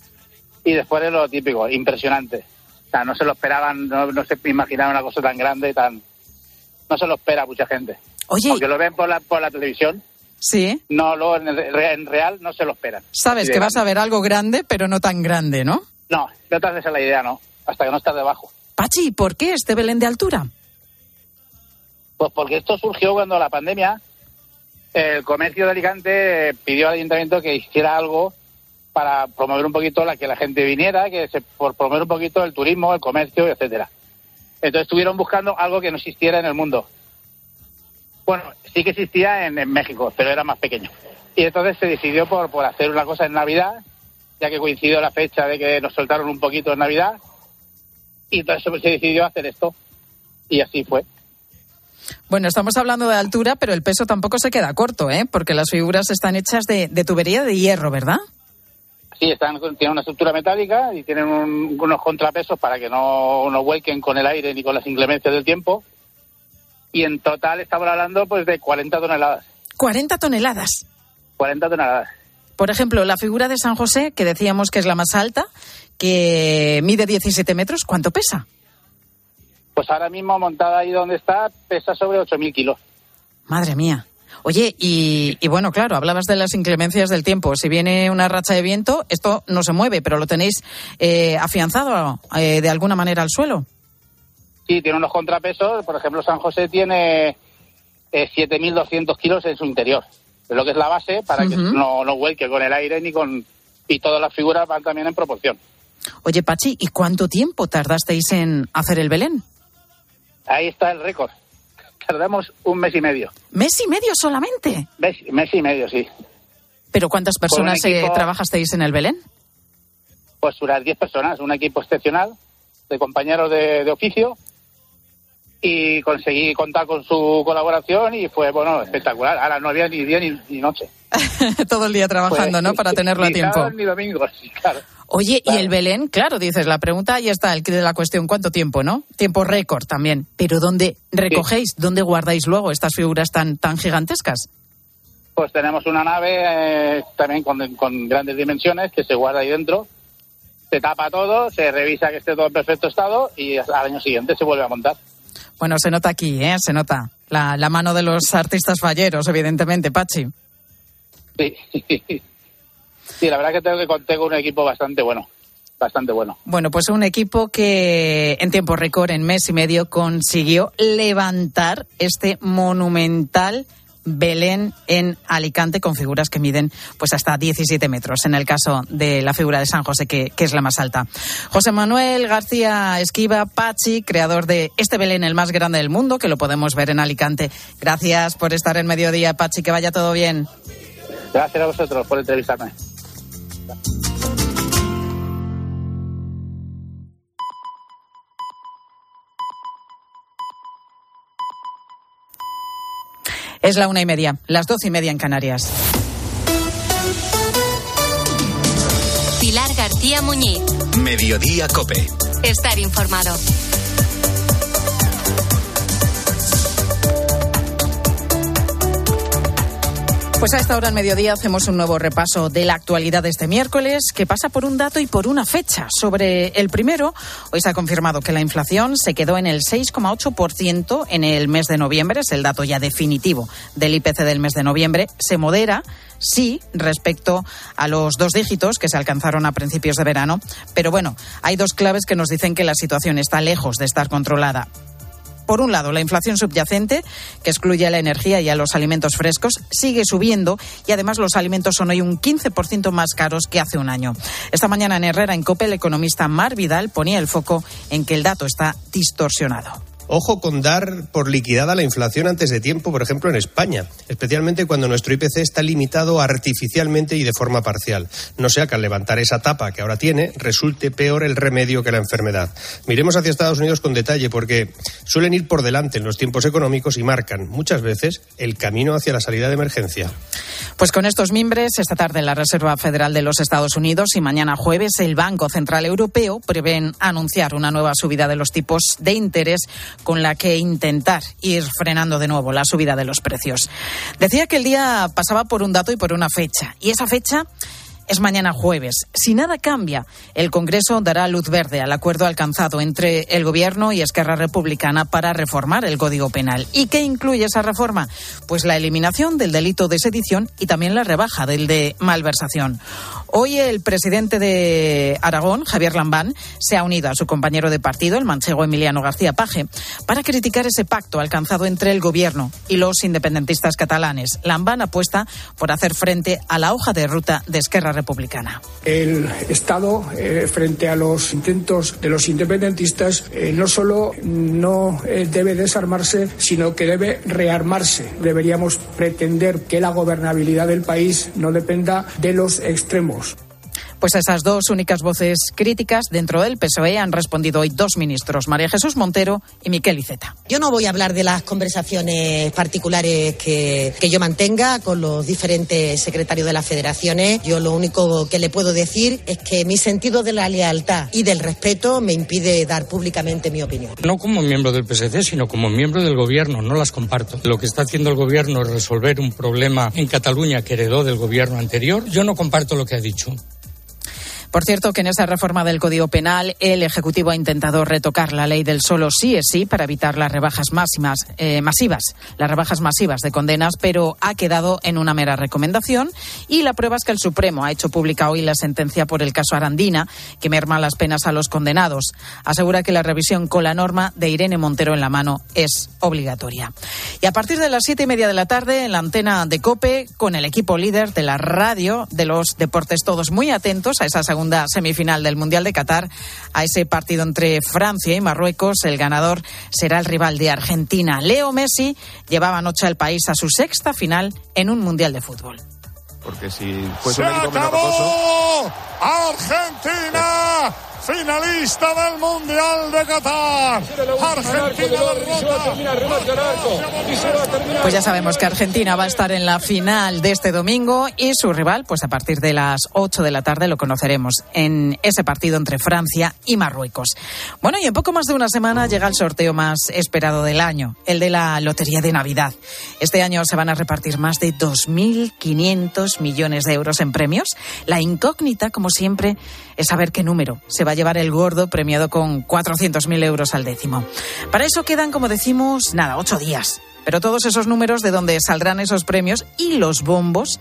Y después es lo típico, impresionante. O sea, no se lo esperaban, no, no se imaginaban una cosa tan grande, tan... No se lo espera mucha gente. Oye. Aunque lo ven por la, por la televisión. Sí. No, lo, en, en real no se lo esperan. Sabes que vas a ver algo grande, pero no tan grande, ¿no? No, no te haces la idea, ¿no? Hasta que no estás debajo. Pachi, ¿por qué este Belén de altura? Pues porque esto surgió cuando la pandemia, el comercio de Alicante pidió al ayuntamiento que hiciera algo para promover un poquito la que la gente viniera, que se, por promover un poquito el turismo, el comercio, etcétera. Entonces estuvieron buscando algo que no existiera en el mundo. Bueno, sí que existía en, en México, pero era más pequeño. Y entonces se decidió por, por hacer una cosa en Navidad, ya que coincidió la fecha de que nos soltaron un poquito en Navidad. Y entonces se decidió hacer esto. Y así fue. Bueno, estamos hablando de altura, pero el peso tampoco se queda corto, ¿eh? Porque las figuras están hechas de, de tubería de hierro, ¿verdad? Sí, están, tienen una estructura metálica y tienen un, unos contrapesos para que no, no vuelquen con el aire ni con las inclemencias del tiempo. Y en total estamos hablando pues de cuarenta toneladas. ¿cuarenta toneladas? cuarenta toneladas. Por ejemplo, la figura de San José, que decíamos que es la más alta, que mide diecisiete metros, ¿cuánto pesa? Pues ahora mismo montada ahí donde está, pesa sobre ocho mil kilos. Madre mía. Oye, y, y bueno, claro, hablabas de las inclemencias del tiempo. Si viene una racha de viento, esto no se mueve, pero lo tenéis eh, afianzado eh, de alguna manera al suelo. Sí, tiene unos contrapesos. Por ejemplo, San José tiene eh, siete mil doscientos kilos en su interior. Es lo que es la base para uh-huh. que no, no vuelque con el aire ni con... Y todas las figuras van también en proporción. Oye, Pachi, ¿y cuánto tiempo tardasteis en hacer el Belén? Ahí está el récord. Tardamos un mes y medio. ¿Mes y medio solamente? Mes, mes y medio, sí. ¿Pero cuántas personas equipo, eh, trabajasteis en el Belén? Pues unas diez personas, un equipo excepcional de compañeros de, de oficio. Y conseguí contar con su colaboración y fue, bueno, espectacular. Ahora no había ni día ni, ni noche. Todo el día trabajando, pues, ¿no? Para tenerlo ni a tiempo. Sábado, ni domingos, sí, claro. Oye, claro. Y el Belén, claro, dices, la pregunta, ahí está, el de la cuestión, ¿cuánto tiempo, no? Tiempo récord también. Pero ¿dónde recogéis, sí. dónde guardáis luego estas figuras tan, tan gigantescas? Pues tenemos una nave eh, también con, con grandes dimensiones que se guarda ahí dentro. Se tapa todo, se revisa que esté todo en perfecto estado y al año siguiente se vuelve a montar. Bueno, se nota aquí, ¿eh? Se nota la, la mano de los artistas falleros, evidentemente, Pachi. Sí, sí, la verdad que tengo que contar con un equipo bastante bueno, bastante bueno. Bueno, pues un equipo que en tiempo récord, en mes y medio, consiguió levantar este monumental Belén en Alicante, con figuras que miden pues hasta diecisiete metros, en el caso de la figura de San José, que, que es la más alta. José Manuel García Esquiva, Pachi, creador de este Belén, el más grande del mundo, que lo podemos ver en Alicante. Gracias por estar en Mediodía, Pachi, que vaya todo bien. Gracias a vosotros por entrevistarme. Es la una y media, las doce y media en Canarias. Pilar García Muñiz. Mediodía COPE. Estar informado. Pues a esta hora, al mediodía, hacemos un nuevo repaso de la actualidad de este miércoles, que pasa por un dato y por una fecha. Sobre el primero, hoy se ha confirmado que la inflación se quedó en el seis coma ocho por ciento en el mes de noviembre. Es el dato ya definitivo del I P C del mes de noviembre. Se modera, sí, respecto a los dos dígitos que se alcanzaron a principios de verano. Pero bueno, hay dos claves que nos dicen que la situación está lejos de estar controlada. Por un lado, la inflación subyacente, que excluye a la energía y a los alimentos frescos, sigue subiendo y además los alimentos son hoy un quince por ciento más caros que hace un año. Esta mañana en Herrera, en COPE, el economista Mar Vidal ponía el foco en que el dato está distorsionado. Ojo con dar por liquidada la inflación antes de tiempo, por ejemplo, en España, especialmente cuando nuestro I P C está limitado artificialmente y de forma parcial. No sea que al levantar esa tapa que ahora tiene, resulte peor el remedio que la enfermedad. Miremos hacia Estados Unidos con detalle, porque suelen ir por delante en los tiempos económicos y marcan, muchas veces, el camino hacia la salida de emergencia. Pues con estos mimbres, esta tarde la Reserva Federal de los Estados Unidos y mañana jueves el Banco Central Europeo prevén anunciar una nueva subida de los tipos de interés, con la que intentar ir frenando de nuevo la subida de los precios. Decía que el día pasaba por un dato y por una fecha, y esa fecha es mañana jueves. Si nada cambia, el Congreso dará luz verde al acuerdo alcanzado entre el Gobierno y Esquerra Republicana para reformar el Código Penal. ¿Y qué incluye esa reforma? Pues la eliminación del delito de sedición y también la rebaja del de malversación. Hoy el presidente de Aragón, Javier Lambán, se ha unido a su compañero de partido, el manchego Emiliano García Paje, para criticar ese pacto alcanzado entre el Gobierno y los independentistas catalanes. Lambán apuesta por hacer frente a la hoja de ruta de Esquerra Republicana. El Estado, eh, frente a los intentos de los independentistas, eh, no solo no eh, debe desarmarse, sino que debe rearmarse. Deberíamos pretender que la gobernabilidad del país no dependa de los extremos. Pues a esas dos únicas voces críticas dentro del P S O E han respondido hoy dos ministros, María Jesús Montero y Miquel Iceta. Yo no voy a hablar de las conversaciones particulares que, que yo mantenga con los diferentes secretarios de las federaciones. Yo lo único que le puedo decir es que mi sentido de la lealtad y del respeto me impide dar públicamente mi opinión. No como miembro del P S C, sino como miembro del Gobierno, no las comparto. Lo que está haciendo el Gobierno es resolver un problema en Cataluña que heredó del Gobierno anterior. Yo no comparto lo que ha dicho. Por cierto, que en esa reforma del Código Penal el Ejecutivo ha intentado retocar la ley del solo sí es sí para evitar las rebajas máximas, eh, masivas, las rebajas masivas de condenas, pero ha quedado en una mera recomendación y la prueba es que el Supremo ha hecho pública hoy la sentencia por el caso Arandina, que merma las penas a los condenados. Asegura que la revisión con la norma de Irene Montero en la mano es obligatoria. Y a partir de las siete y media de la tarde, en la antena de COPE, con el equipo líder de la radio de los deportes, todos muy atentos a esa segunda semifinal del Mundial de Qatar, a ese partido entre Francia y Marruecos. El ganador será el rival de Argentina. Leo Messi llevaba anoche al país a su sexta final en un Mundial de fútbol. Porque si fuese un equipo menos rocoso... ¡Argentina! Finalista del Mundial de Qatar. Argentina Pues ya sabemos que Argentina va a estar en la final de este domingo y su rival, pues a partir de las ocho de la tarde lo conoceremos en ese partido entre Francia y Marruecos. Bueno, y en poco más de una semana llega el sorteo más esperado del año, el de la Lotería de Navidad. Este año se van a repartir más de dos mil quinientos millones de euros en premios. La incógnita, como siempre, es saber qué número se va a llevar el gordo, premiado con cuatrocientos mil euros al décimo. Para eso quedan, como decimos, nada, ocho días. Pero todos esos números de donde saldrán esos premios y los bombos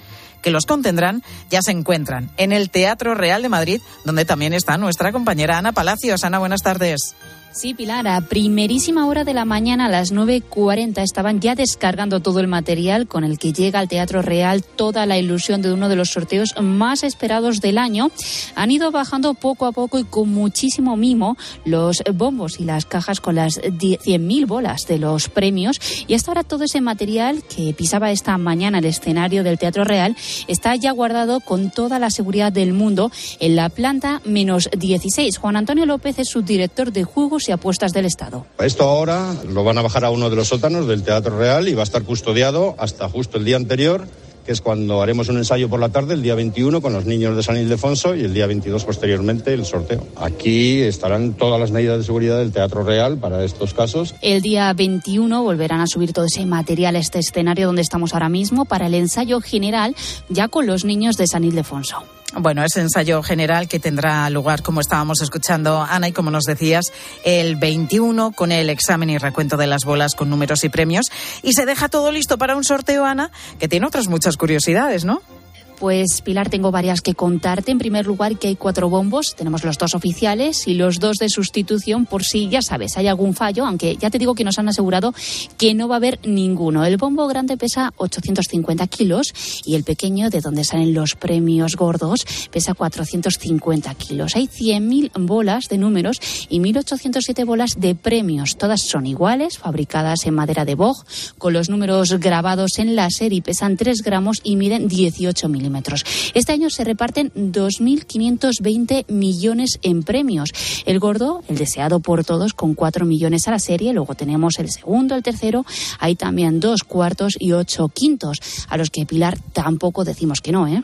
que los contendrán ya se encuentran en el Teatro Real de Madrid, donde también está nuestra compañera Ana Palacios. Ana, buenas tardes. Sí, Pilar, a primerísima hora de la mañana, a las nueve cuarenta, estaban ya descargando todo el material con el que llega al Teatro Real toda la ilusión de uno de los sorteos más esperados del año. Han ido bajando poco a poco y con muchísimo mimo los bombos y las cajas con las cien mil bolas de los premios. Y hasta ahora todo ese material que pisaba esta mañana el escenario del Teatro Real está ya guardado con toda la seguridad del mundo en la planta menos dieciséis. Juan Antonio López es subdirector de Juegos y Apuestas del Estado. Esto ahora lo van a bajar a uno de los sótanos del Teatro Real y va a estar custodiado hasta justo el día anterior, que es cuando haremos un ensayo por la tarde, el día veintiuno, con los niños de San Ildefonso, y el día veintidós posteriormente el sorteo. Aquí estarán todas las medidas de seguridad del Teatro Real para estos casos. El día veintiuno volverán a subir todo ese material a este escenario donde estamos ahora mismo para el ensayo general, ya con los niños de San Ildefonso. Bueno, ese ensayo general que tendrá lugar, como estábamos escuchando, Ana, y como nos decías, el veintiuno, con el examen y recuento de las bolas con números y premios. Y se deja todo listo para un sorteo, Ana, que tiene otras muchas curiosidades, ¿no? Pues, Pilar, tengo varias que contarte. En primer lugar, que hay cuatro bombos. Tenemos los dos oficiales y los dos de sustitución por si, ya sabes, hay algún fallo, aunque ya te digo que nos han asegurado que no va a haber ninguno. El bombo grande pesa ochocientos cincuenta kilos y el pequeño, de donde salen los premios gordos, pesa cuatrocientos cincuenta kilos. Hay cien mil bolas de números y mil ochocientos siete bolas de premios. Todas son iguales, fabricadas en madera de boj, con los números grabados en láser, y pesan tres gramos y miden dieciocho milímetros. Este año se reparten dos mil quinientos veinte millones en premios. El gordo, el deseado por todos, con cuatro millones a la serie. Luego tenemos el segundo, el tercero. Hay también dos cuartos y ocho quintos, a los que, Pilar, tampoco decimos que no, ¿eh?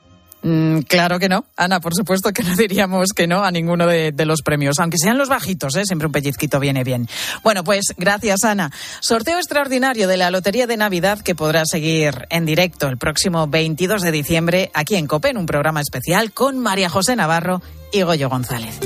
Mm, claro que no, Ana, por supuesto que no diríamos que no a ninguno de, de los premios, aunque sean los bajitos, ¿eh? Siempre un pellizquito viene bien. Bueno, pues gracias, Ana. Sorteo extraordinario de la Lotería de Navidad que podrás seguir en directo el próximo veintidós de diciembre aquí en COPE, en un programa especial con María José Navarro y Goyo González.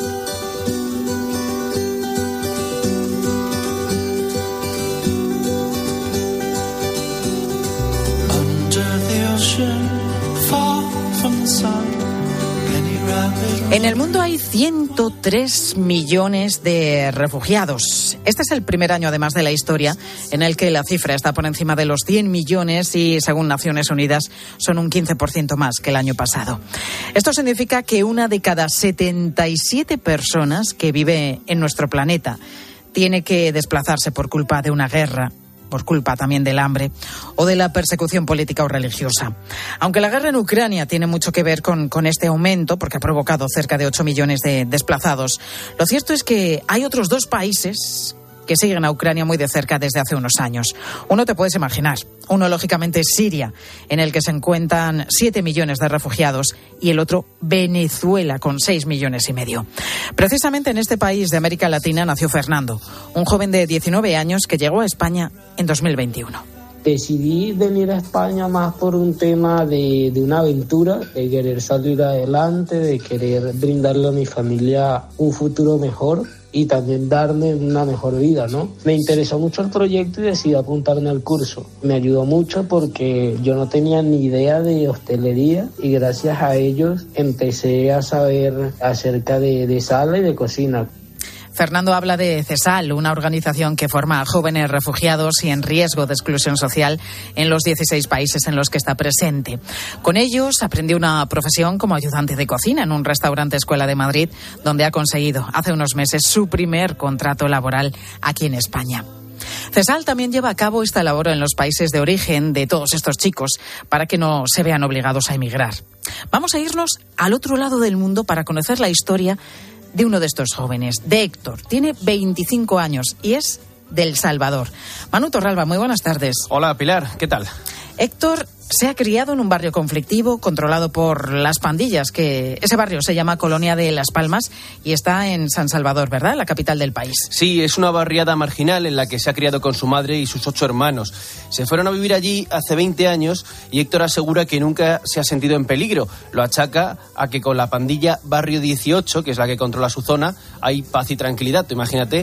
En el mundo hay ciento tres millones de refugiados. Este es el primer año, además, de la historia en el que la cifra está por encima de los cien millones y, según Naciones Unidas, son un quince por ciento más que el año pasado. Esto significa que una de cada setenta y siete personas que vive en nuestro planeta tiene que desplazarse por culpa de una guerra, por culpa también del hambre o de la persecución política o religiosa. Aunque la guerra en Ucrania tiene mucho que ver con, con este aumento, porque ha provocado cerca de ocho millones de desplazados, lo cierto es que hay otros dos países que siguen a Ucrania muy de cerca desde hace unos años. Uno te puedes imaginar, uno lógicamente es Siria, en el que se encuentran siete millones de refugiados, y el otro Venezuela, con seis millones y medio. Precisamente en este país de América Latina nació Fernando, un joven de diecinueve años que llegó a España en dos mil veintiuno. Decidí venir a España más por un tema de, de una aventura, de querer salir adelante, de querer brindarle a mi familia un futuro mejor y también darme una mejor vida, ¿no? Me interesó mucho el proyecto y decidí apuntarme al curso. Me ayudó mucho porque yo no tenía ni idea de hostelería y gracias a ellos empecé a saber acerca de, de sala y de cocina. Fernando habla de CESAL, una organización que forma a jóvenes refugiados y en riesgo de exclusión social en los dieciséis países en los que está presente. Con ellos aprendió una profesión como ayudante de cocina en un restaurante escuela de Madrid, donde ha conseguido hace unos meses su primer contrato laboral aquí en España. CESAL también lleva a cabo esta labor en los países de origen de todos estos chicos para que no se vean obligados a emigrar. Vamos a irnos al otro lado del mundo para conocer la historia de uno de estos jóvenes, de Héctor. Tiene veinticinco años y es de El Salvador. Manu Torralba, muy buenas tardes. Hola, Pilar, ¿qué tal? Héctor se ha criado en un barrio conflictivo controlado por las pandillas, que ese barrio se llama Colonia de Las Palmas y está en San Salvador, ¿verdad?, la capital del país. Sí, es una barriada marginal en la que se ha criado con su madre y sus ocho hermanos. Se fueron a vivir allí hace veinte años y Héctor asegura que nunca se ha sentido en peligro. Lo achaca a que con la pandilla Barrio dieciocho, que es la que controla su zona, hay paz y tranquilidad. Tú imagínate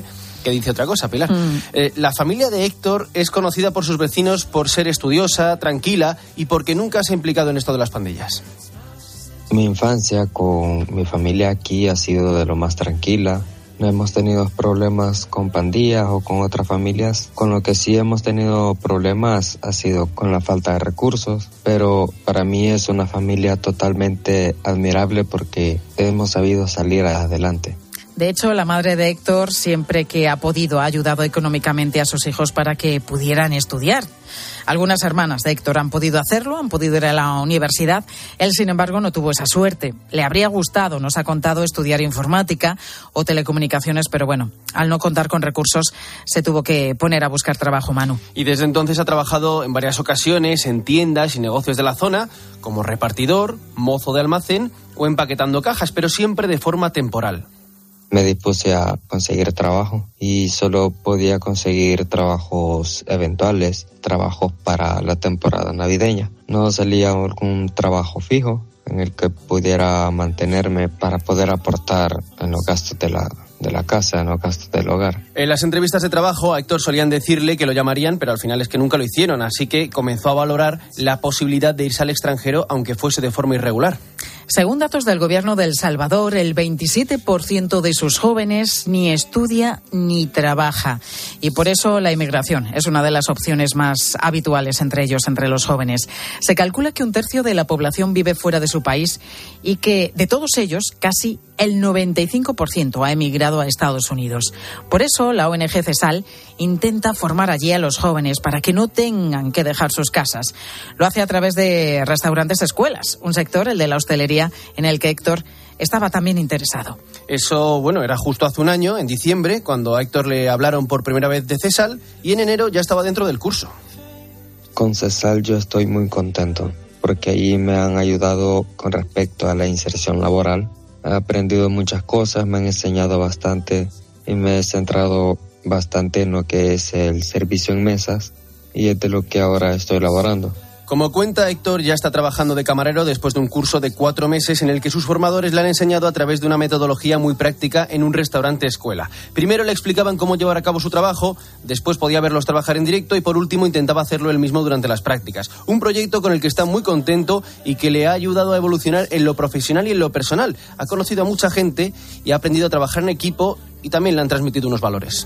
que dice otra cosa, Pilar. Mm. Eh, la familia de Héctor es conocida por sus vecinos por ser estudiosa, tranquila y porque nunca se ha implicado en esto de las pandillas. Mi infancia con mi familia aquí ha sido de lo más tranquila. No hemos tenido problemas con pandillas o con otras familias. Con lo que sí hemos tenido problemas ha sido con la falta de recursos. Pero para mí es una familia totalmente admirable porque hemos sabido salir adelante. De hecho, la madre de Héctor siempre que ha podido ha ayudado económicamente a sus hijos para que pudieran estudiar. Algunas hermanas de Héctor han podido hacerlo, han podido ir a la universidad. Él, sin embargo, no tuvo esa suerte. Le habría gustado, nos ha contado, estudiar informática o telecomunicaciones, pero bueno, al no contar con recursos, se tuvo que poner a buscar trabajo, Manu. Y desde entonces ha trabajado en varias ocasiones en tiendas y negocios de la zona, como repartidor, mozo de almacén o empaquetando cajas, pero siempre de forma temporal. Me dispuse a conseguir trabajo y solo podía conseguir trabajos eventuales, trabajos para la temporada navideña. No salía algún trabajo fijo en el que pudiera mantenerme para poder aportar en los gastos de la, de la casa, en los gastos del hogar. En las entrevistas de trabajo a Héctor solían decirle que lo llamarían, pero al final es que nunca lo hicieron, así que comenzó a valorar la posibilidad de irse al extranjero, aunque fuese de forma irregular. Según datos del gobierno de El Salvador, el veintisiete por ciento de sus jóvenes ni estudia ni trabaja. Y por eso la inmigración es una de las opciones más habituales entre ellos, entre los jóvenes. Se calcula que un tercio de la población vive fuera de su país y que de todos ellos, casi el noventa y cinco por ciento ha emigrado a Estados Unidos. Por eso la O N G CESAL intenta formar allí a los jóvenes para que no tengan que dejar sus casas. Lo hace a través de restaurantes escuelas, un sector, el de la hostelería, en el que Héctor estaba también interesado. Eso, bueno, era justo hace un año, en diciembre, cuando a Héctor le hablaron por primera vez de CESAL y en enero ya estaba dentro del curso. Con CESAL yo estoy muy contento porque allí me han ayudado con respecto a la inserción laboral. He aprendido muchas cosas, me han enseñado bastante y me he centrado bastante en lo que es el servicio en mesas y es de lo que ahora estoy laborando. Como cuenta Héctor, ya está trabajando de camarero después de un curso de cuatro meses en el que sus formadores le han enseñado a través de una metodología muy práctica en un restaurante escuela. Primero le explicaban cómo llevar a cabo su trabajo, después podía verlos trabajar en directo y por último intentaba hacerlo él mismo durante las prácticas. Un proyecto con el que está muy contento y que le ha ayudado a evolucionar en lo profesional y en lo personal. Ha conocido a mucha gente y ha aprendido a trabajar en equipo y también le han transmitido unos valores.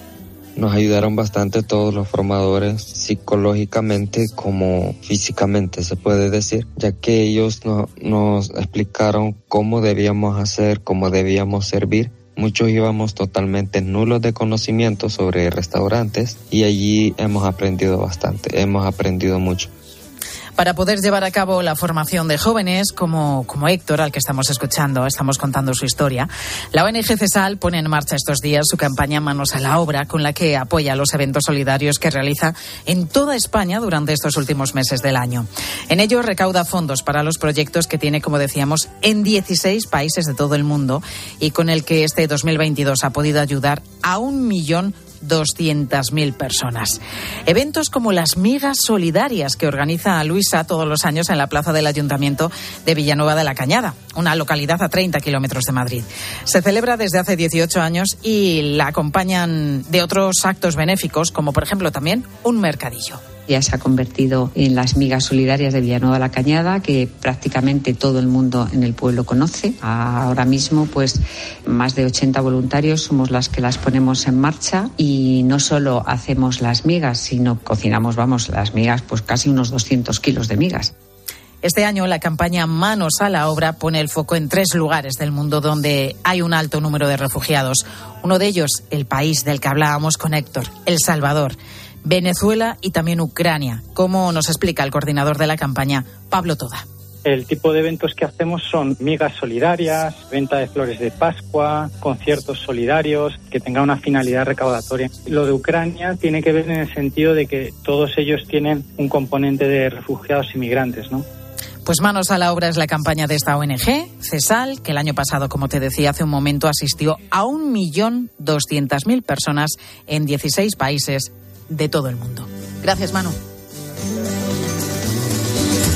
Nos ayudaron bastante todos los formadores, psicológicamente como físicamente se puede decir, ya que ellos no, nos explicaron cómo debíamos hacer, cómo debíamos servir. Muchos íbamos totalmente nulos de conocimiento sobre restaurantes y allí hemos aprendido bastante, hemos aprendido mucho. Para poder llevar a cabo la formación de jóvenes como, como Héctor, al que estamos escuchando, estamos contando su historia, la O N G CESAL pone en marcha estos días su campaña Manos a la Obra, con la que apoya los eventos solidarios que realiza en toda España durante estos últimos meses del año. En ello recauda fondos para los proyectos que tiene, como decíamos, en dieciséis países de todo el mundo y con el que este dos mil veintidós ha podido ayudar a un millón doscientas mil personas. Eventos como las migas solidarias que organiza Luisa todos los años en la plaza del Ayuntamiento de Villanueva de la Cañada, una localidad a treinta kilómetros de Madrid. Se celebra desde hace dieciocho años y la acompañan de otros actos benéficos, como por ejemplo también un mercadillo. Ya se ha convertido en las migas solidarias de Villanueva de la Cañada, que prácticamente todo el mundo en el pueblo conoce. Ahora mismo, pues, más de ochenta voluntarios somos las que las ponemos en marcha y no solo hacemos las migas, sino cocinamos, vamos, las migas, pues casi unos doscientos kilos de migas. Este año la campaña Manos a la Obra pone el foco en tres lugares del mundo donde hay un alto número de refugiados. Uno de ellos, el país del que hablábamos con Héctor, El Salvador, Venezuela y también Ucrania, como nos explica el coordinador de la campaña, Pablo Toda. El tipo de eventos que hacemos son migas solidarias, venta de flores de Pascua, conciertos solidarios que tengan una finalidad recaudatoria. Lo de Ucrania tiene que ver en el sentido de que todos ellos tienen un componente de refugiados y migrantes, ¿no? Pues Manos a la Obra es la campaña de esta O N G, CESAL, que el año pasado, como te decía hace un momento, asistió a un millón doscientas mil personas en dieciséis países de todo el mundo. Gracias, Manu.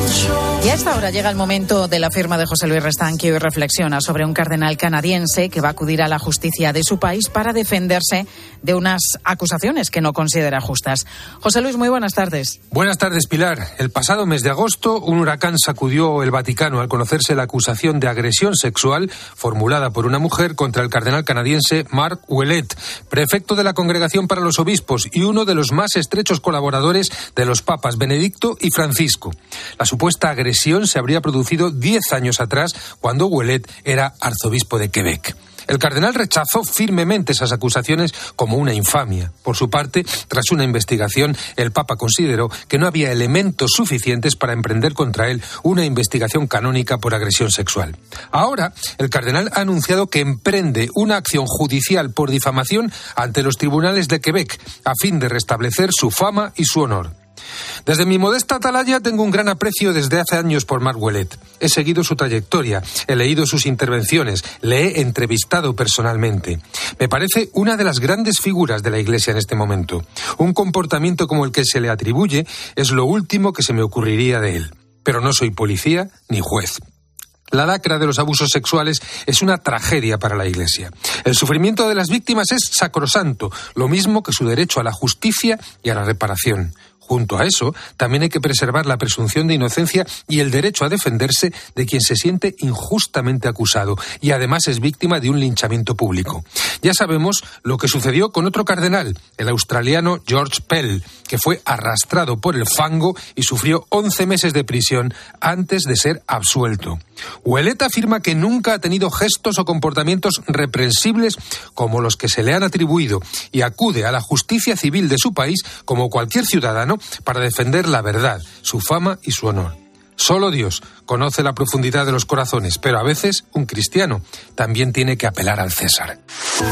Y a esta hora llega el momento de la firma de José Luis Restán, que hoy reflexiona sobre un cardenal canadiense que va a acudir a la justicia de su país para defenderse de unas acusaciones que no considera justas. José Luis, muy buenas tardes. Buenas tardes, Pilar. El pasado mes de agosto, un huracán sacudió el Vaticano al conocerse la acusación de agresión sexual formulada por una mujer contra el cardenal canadiense Mark Ouellet, prefecto de la Congregación para los Obispos y uno de los más estrechos colaboradores de los papas Benedicto y Francisco. La supuesta agresión se habría producido diez años atrás, cuando Ouellet era arzobispo de Quebec. El cardenal rechazó firmemente esas acusaciones como una infamia. Por su parte, tras una investigación, el Papa consideró que no había elementos suficientes para emprender contra él una investigación canónica por agresión sexual. Ahora, el cardenal ha anunciado que emprende una acción judicial por difamación ante los tribunales de Quebec, a fin de restablecer su fama y su honor. Desde mi modesta atalaya tengo un gran aprecio desde hace años por Mark Ouellet. He seguido su trayectoria, he leído sus intervenciones, le he entrevistado personalmente. Me parece una de las grandes figuras de la Iglesia en este momento. Un comportamiento como el que se le atribuye es lo último que se me ocurriría de él. Pero no soy policía ni juez. La lacra de los abusos sexuales es una tragedia para la Iglesia. El sufrimiento de las víctimas es sacrosanto, lo mismo que su derecho a la justicia y a la reparación. Junto a eso, también hay que preservar la presunción de inocencia y el derecho a defenderse de quien se siente injustamente acusado y además es víctima de un linchamiento público. Ya sabemos lo que sucedió con otro cardenal, el australiano George Pell, que fue arrastrado por el fango y sufrió once meses de prisión antes de ser absuelto. Ouellet afirma que nunca ha tenido gestos o comportamientos reprensibles como los que se le han atribuido y acude a la justicia civil de su país como cualquier ciudadano para defender la verdad, su fama y su honor. Solo Dios conoce la profundidad de los corazones, pero a veces un cristiano también tiene que apelar al César.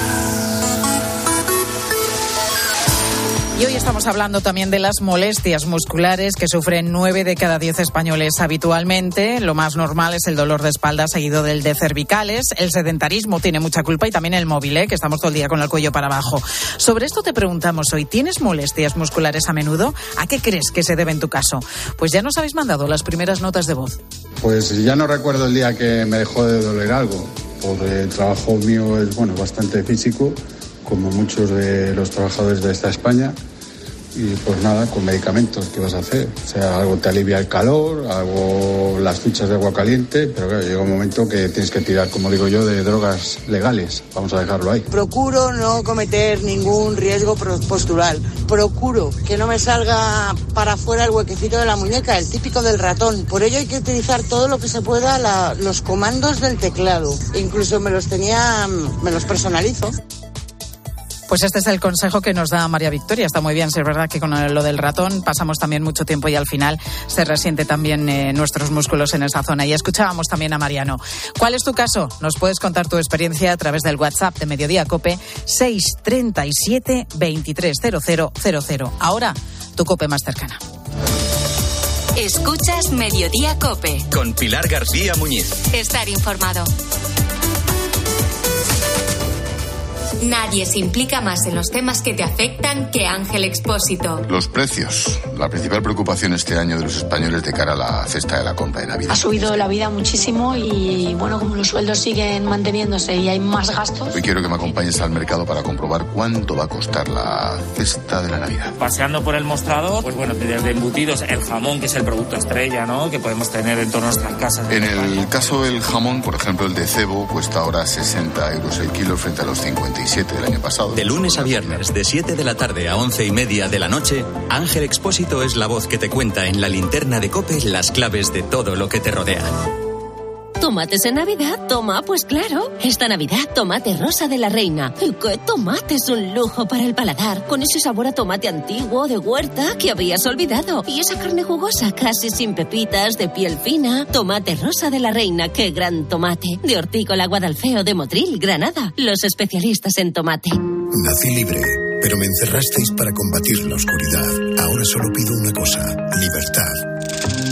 Y hoy estamos hablando también de las molestias musculares que sufren nueve de cada diez españoles habitualmente. Lo más normal es el dolor de espalda seguido del de cervicales. El sedentarismo tiene mucha culpa y también el móvil, ¿eh? que estamos todo el día con el cuello para abajo. Sobre esto te preguntamos hoy, ¿tienes molestias musculares a menudo? ¿A qué crees que se debe en tu caso? Pues ya nos habéis mandado las primeras notas de voz. Pues ya no recuerdo el día que me dejó de doler algo. Porque el trabajo mío es, bueno, bastante físico, como muchos de los trabajadores de esta España. Y pues nada, con medicamentos, ¿qué vas a hacer? O sea, algo te alivia el calor, algo las duchas de agua caliente, pero claro, llega un momento que tienes que tirar, como digo yo, de drogas legales. Vamos a dejarlo ahí. Procuro no cometer ningún riesgo postural. Procuro que no me salga para afuera el huequecito de la muñeca, el típico del ratón. Por ello hay que utilizar todo lo que se pueda, la, los comandos del teclado. Incluso me los tenía, me los personalizo. Pues este es el consejo que nos da María Victoria. Está muy bien, si es verdad que con lo del ratón pasamos también mucho tiempo y al final se resiente también eh, nuestros músculos en esa zona. Y escuchábamos también a Mariano. ¿Cuál es tu caso? Nos puedes contar tu experiencia a través del WhatsApp de Mediodía COPE seis treinta y siete veintitrés cero cero cero cero. Ahora, tu COPE más cercana. Escuchas Mediodía COPE. Con Pilar García Muñiz. Estar informado. Nadie se implica más en los temas que te afectan que Ángel Expósito. Los precios, la principal preocupación este año de los españoles de cara a la cesta de la compra de Navidad. Ha subido la vida muchísimo y bueno, como los sueldos siguen manteniéndose y hay más gastos. Hoy quiero que me acompañes al mercado para comprobar cuánto va a costar la cesta de la Navidad. Paseando por el mostrador, pues bueno, desde embutidos, el jamón, que es el producto estrella, ¿no?, que podemos tener en todas nuestras casas. En el caso del jamón, por ejemplo, el de cebo cuesta ahora sesenta euros el kilo frente a los cincuenta y siete del año pasado. De lunes a viernes, de siete de la tarde a once y media de la noche, Ángel Expósito es la voz que te cuenta en la linterna de COPE las claves de todo lo que te rodea. ¿Tomates en Navidad? Toma, pues claro. Esta Navidad, tomate rosa de la reina. ¿Y qué tomate? Es un lujo para el paladar, con ese sabor a tomate antiguo de huerta que habías olvidado. Y esa carne jugosa, casi sin pepitas, de piel fina. Tomate rosa de la reina, qué gran tomate. De Hortícola Guadalfeo de Motril, Granada. Los especialistas en tomate. Nací libre, pero me encerrasteis para combatir la oscuridad. Ahora solo pido una cosa, libertad.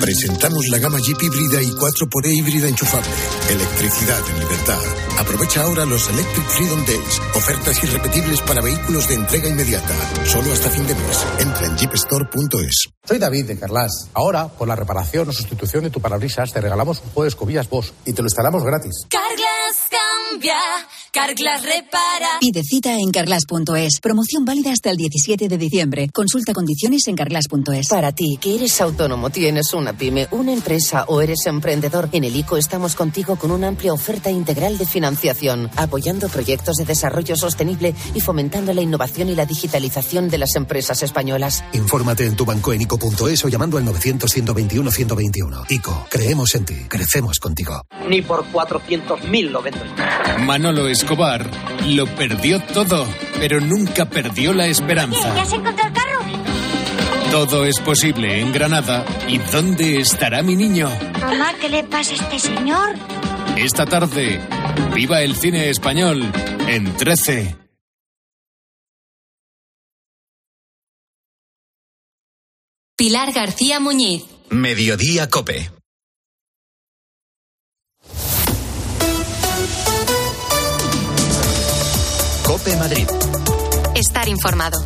Presentamos la gama Jeep híbrida y cuatro por E híbrida enchufable. Electricidad en libertad. Aprovecha ahora los Electric Freedom Days. Ofertas irrepetibles para vehículos de entrega inmediata. Solo hasta fin de mes. Entra en jeep store punto es. Soy David de Carglass. Ahora, por la reparación o sustitución de tu parabrisas, te regalamos un juego de escobillas Bosch y te lo instalamos gratis. Carglass cambia, Carglass repara. Pide cita en carglass punto es. Promoción válida hasta el diecisiete de diciembre. Consulta condiciones en carglass punto es. Para ti, que eres autónomo, tienes una pyme, una empresa o eres emprendedor, en el I C O estamos contigo con una amplia oferta integral de financiación, apoyando proyectos de desarrollo sostenible y fomentando la innovación y la digitalización de las empresas españolas. Infórmate en tu banco en ico punto es o llamando al novecientos, ciento veintiuno, ciento veintiuno. I C O, creemos en ti, crecemos contigo. Ni por cuatrocientos mil lo vendo. Manolo Escobar lo perdió todo, pero nunca perdió la esperanza. Oye, ¿ya has encontrado el carro? Todo es posible en Granada. ¿Y dónde estará mi niño? Mamá, ¿qué le pasa a este señor? Esta tarde, viva el cine español en trece. Pilar García Muñiz. Mediodía COPE. COPE Madrid. Estar informado.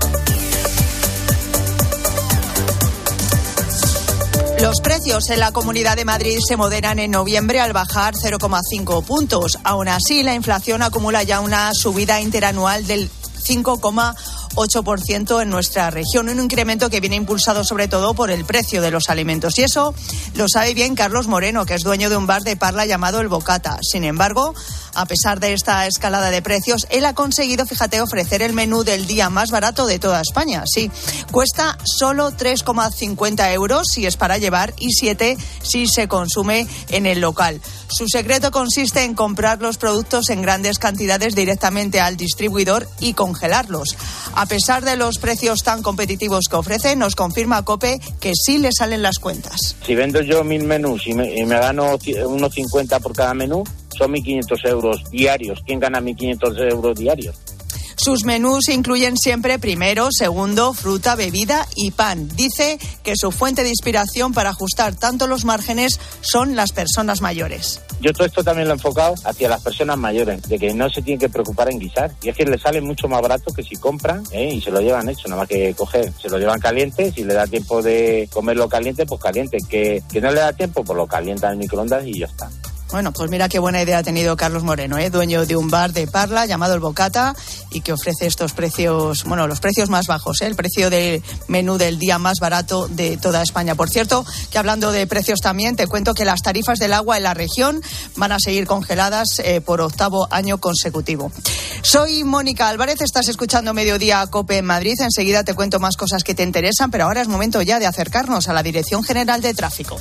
Los precios en la Comunidad de Madrid se moderan en noviembre al bajar cero coma cinco puntos. Aún así, la inflación acumula ya una subida interanual del cinco coma ocho por ciento en nuestra región, un incremento que viene impulsado sobre todo por el precio de los alimentos. Y eso lo sabe bien Carlos Moreno, que es dueño de un bar de Parla llamado El Bocata. Sin embargo, a pesar de esta escalada de precios, él ha conseguido, fíjate, ofrecer el menú del día más barato de toda España. Sí, cuesta solo tres coma cincuenta euros si es para llevar y siete si se consume en el local. Su secreto consiste en comprar los productos en grandes cantidades directamente al distribuidor y congelarlos. A pesar de los precios tan competitivos que ofrece, nos confirma COPE que sí le salen las cuentas. Si vendo yo mil menús y me, y me gano unos cincuenta por cada menú, son mil quinientos euros diarios. ¿Quién gana mil quinientos euros diarios? Sus menús incluyen siempre primero, segundo, fruta, bebida y pan. Dice que su fuente de inspiración para ajustar tanto los márgenes son las personas mayores. Yo todo esto también lo he enfocado hacia las personas mayores, de que no se tienen que preocupar en guisar. Y es que les sale mucho más barato que si compran ¿eh? y se lo llevan hecho, nada más que coger. Se lo llevan caliente, si le da tiempo de comerlo caliente, pues caliente. Que, que no le da tiempo, pues lo calientan en microondas y ya está. Bueno, pues mira qué buena idea ha tenido Carlos Moreno, ¿eh? dueño de un bar de Parla llamado El Bocata y que ofrece estos precios, bueno, los precios más bajos, ¿eh? el precio del menú del día más barato de toda España. Por cierto, que hablando de precios también, te cuento que las tarifas del agua en la región van a seguir congeladas eh, por octavo año consecutivo. Soy Mónica Álvarez, estás escuchando Mediodía COPE en Madrid. Enseguida te cuento más cosas que te interesan, pero ahora es momento ya de acercarnos a la Dirección General de Tráfico.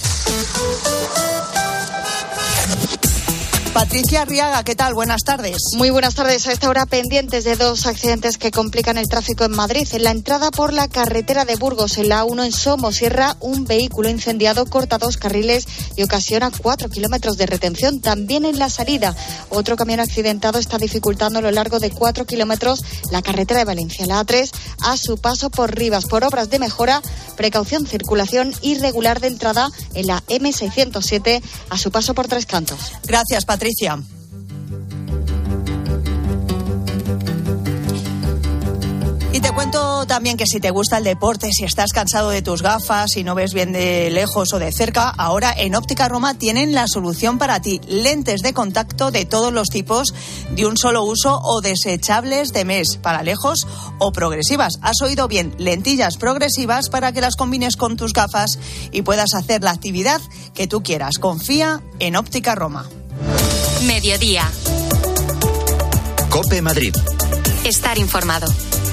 Patricia Arriaga, ¿qué tal? Buenas tardes. Muy buenas tardes. A esta hora pendientes de dos accidentes que complican el tráfico en Madrid. En la entrada por la carretera de Burgos, en la A uno en Somosierra, un vehículo incendiado corta dos carriles y ocasiona cuatro kilómetros de retención. También en la salida, otro camión accidentado está dificultando a lo largo de cuatro kilómetros la carretera de Valencia, la A tres, a su paso por Rivas. Por obras de mejora, precaución, circulación irregular de entrada en la eme seiscientos siete, a su paso por Tres Cantos. Gracias, Patricia. Patricia. Y te cuento también que si te gusta el deporte, si estás cansado de tus gafas, si no ves bien de lejos o de cerca, ahora en Óptica Roma tienen la solución para ti. Lentes de contacto de todos los tipos, de un solo uso o desechables de mes, para lejos o progresivas. Has oído bien, lentillas progresivas para que las combines con tus gafas y puedas hacer la actividad que tú quieras. Confía en Óptica Roma. Mediodía. COPE Madrid. Estar informado.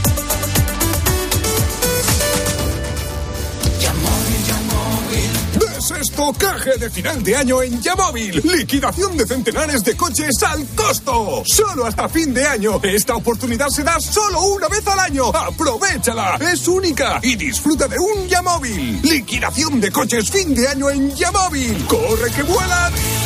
Desestocaje de final de año en Yamóvil. Liquidación de centenares de coches al costo. Solo hasta fin de año. Esta oportunidad se da solo una vez al año. ¡Aprovéchala! Es única y disfruta de un Yamóvil. Liquidación de coches fin de año en Yamóvil. ¡Corre que vuelan!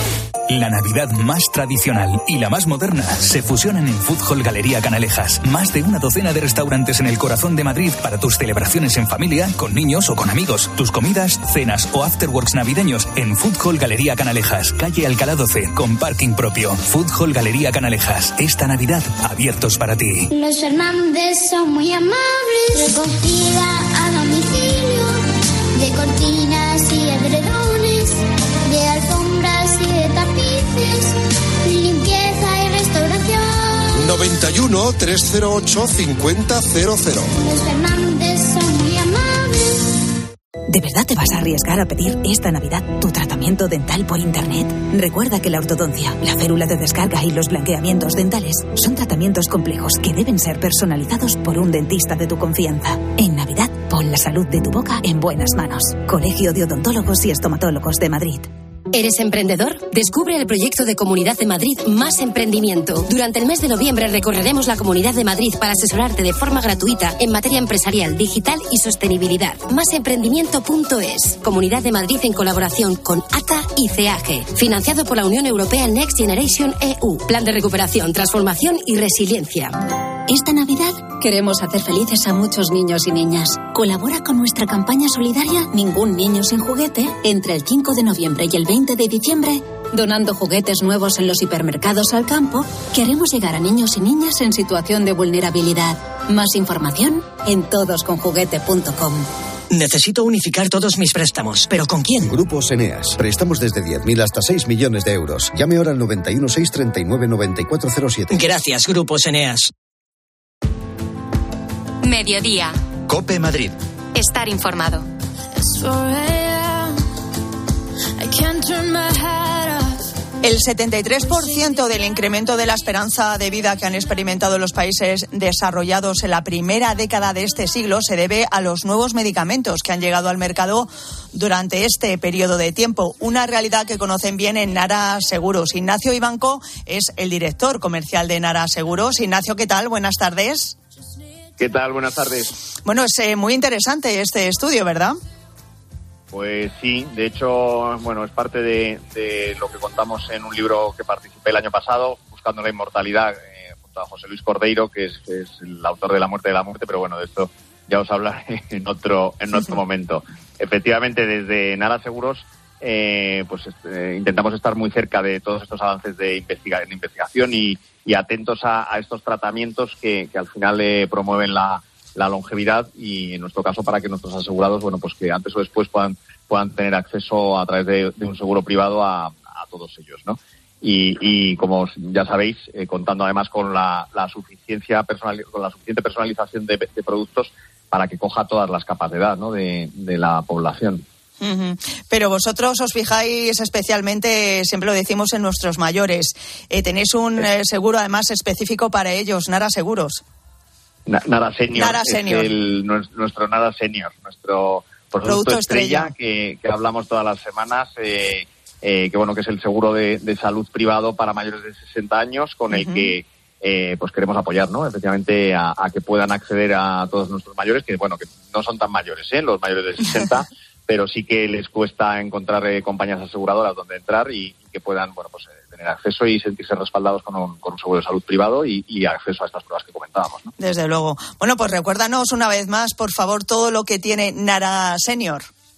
La Navidad más tradicional y la más moderna se fusionan en Food Hall Galería Canalejas. Más de una docena de restaurantes en el corazón de Madrid para tus celebraciones en familia, con niños o con amigos. Tus comidas, cenas o afterworks navideños en Food Hall Galería Canalejas, calle Alcalá doce, con parking propio. Food Hall Galería Canalejas. Esta Navidad, abiertos para ti. Los Fernández son muy amables. Recogida a domicilio de cortinas y edredones, de alfombras y de tapices, limpieza y restauración. noventa y uno, trescientos ocho, cincuenta cero cero. Los Fernández son muy amables. ¿De verdad te vas a arriesgar a pedir esta Navidad tu tratamiento dental por Internet? Recuerda que la ortodoncia, la férula de descarga y los blanqueamientos dentales son tratamientos complejos que deben ser personalizados por un dentista de tu confianza. En Navidad, pon la salud de tu boca en buenas manos. Colegio de Odontólogos y Estomatólogos de Madrid. ¿Eres emprendedor? Descubre el proyecto de Comunidad de Madrid Más Emprendimiento. Durante el mes de noviembre recorreremos la Comunidad de Madrid para asesorarte de forma gratuita en materia empresarial, digital y sostenibilidad. más emprendimiento punto es. Comunidad de Madrid en colaboración con A T A y C A G. Financiado por la Unión Europea Next Generation E U. Plan de recuperación, transformación y resiliencia. Esta Navidad queremos hacer felices a muchos niños y niñas. Colabora con nuestra campaña solidaria Ningún Niño Sin Juguete entre el cinco de noviembre y el veinte de diciembre, donando juguetes nuevos en los hipermercados al campo que haremos llegar a niños y niñas en situación de vulnerabilidad. Más información en todos con juguete punto com. Necesito unificar todos mis préstamos, ¿pero con quién? Grupos Eneas. Préstamos desde diez mil hasta seis millones de euros. Llame ahora al noventa y uno, seiscientos treinta y nueve, noventa y cuatro cero siete. Gracias, Grupos Eneas. Mediodía. COPE Madrid. Estar informado. El setenta y tres por ciento del incremento de la esperanza de vida que han experimentado los países desarrollados en la primera década de este siglo se debe a los nuevos medicamentos que han llegado al mercado durante este periodo de tiempo. Una realidad que conocen bien en Nara Seguros. Ignacio Ibanco es el director comercial de Nara Seguros. Ignacio, ¿qué tal? Buenas tardes. ¿Qué tal? Buenas tardes. Bueno, es eh, muy interesante este estudio, ¿verdad? Pues sí, de hecho, bueno, es parte de, de lo que contamos en un libro que participé el año pasado, Buscando la Inmortalidad, eh, junto a José Luis Cordeiro, que es, que es el autor de La Muerte de la Muerte, pero bueno, de esto ya os hablaré en otro, en otro momento. Efectivamente, desde Nara Seguros, eh, pues eh, intentamos estar muy cerca de todos estos avances de, investiga- de investigación y, y atentos a, a estos tratamientos que, que al final eh, promueven la la longevidad y en nuestro caso para que nuestros asegurados, bueno, pues que antes o después puedan puedan tener acceso a través de, de un seguro privado a, a todos ellos, ¿no? Y, y como ya sabéis, eh, contando además con la, la suficiencia personal, con la suficiente personalización de, de productos para que coja todas las capas de edad, ¿no? de, de la población. Uh-huh. Pero vosotros os fijáis especialmente, siempre lo decimos, en nuestros mayores. Eh, tenéis un eh, seguro además específico para ellos, Nara Seguros. Nara Senior, Nara Senior. Es el, nuestro Nara Senior, nuestro producto, producto estrella, estrella. Que, que hablamos todas las semanas, eh, eh, que bueno que es el seguro de, de salud privado para mayores de sesenta años, con uh-huh. el que eh, pues queremos apoyar, ¿no? Efectivamente a, a que puedan acceder a todos nuestros mayores, que bueno que no son tan mayores, ¿eh? Los mayores de sesenta, pero sí que les cuesta encontrar eh, compañías aseguradoras donde entrar y, y que puedan, bueno pues eh, tener acceso y sentirse respaldados con un, con un seguro de salud privado y, y acceso a estas pruebas que comentábamos, ¿no? Desde luego. Bueno, pues recuérdanos una vez más, por favor, todo lo que tiene Nara Senior.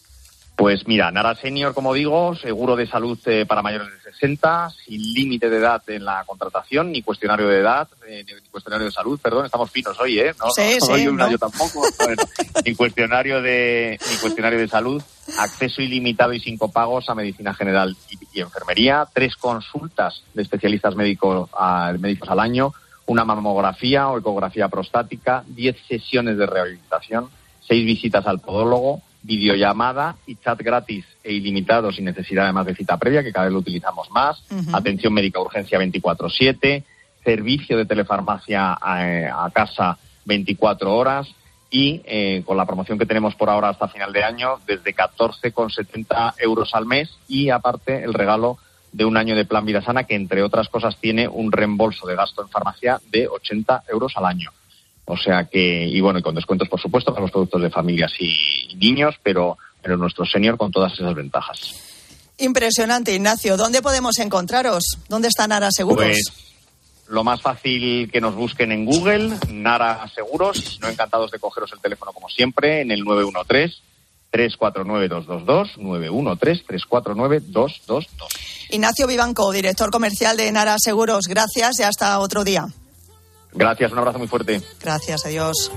Pues mira, Nara Senior, como digo, seguro de salud eh, para mayores de sesenta, sin límite de edad en la contratación, ni cuestionario de edad, eh, ni cuestionario de salud, perdón, estamos finos hoy, ¿eh? No, sí, no, sí, hoy un ¿no? yo tampoco, bueno, ni cuestionario de ni cuestionario de salud, acceso ilimitado y sin copagos a medicina general y, y enfermería, tres consultas de especialistas médicos, a, médicos al año, una mamografía o ecografía prostática, diez sesiones de rehabilitación, seis visitas al podólogo, videollamada y chat gratis e ilimitado sin necesidad además de cita previa, que cada vez lo utilizamos más, uh-huh. atención médica urgencia veinticuatro siete, servicio de telefarmacia a, a casa veinticuatro horas y eh, con la promoción que tenemos por ahora hasta final de año, desde catorce con setenta euros al mes y aparte el regalo de un año de plan Vida Sana que entre otras cosas tiene un reembolso de gasto en farmacia de ochenta euros al año. O sea que, y bueno, y con descuentos, por supuesto, para los productos de familias y niños, pero, pero nuestro senior con todas esas ventajas. Impresionante, Ignacio. ¿Dónde podemos encontraros? ¿Dónde está Nara Seguros? Pues lo más fácil que nos busquen en Google, Nara Seguros, y si no, encantados de cogeros el teléfono como siempre en el nueve uno tres, tres cuatro nueve, dos dos dos, nueve uno tres, tres cuatro nueve, dos dos dos. Ignacio Vivanco, director comercial de Nara Seguros, gracias y hasta otro día. Gracias, un abrazo muy fuerte. Gracias, adiós.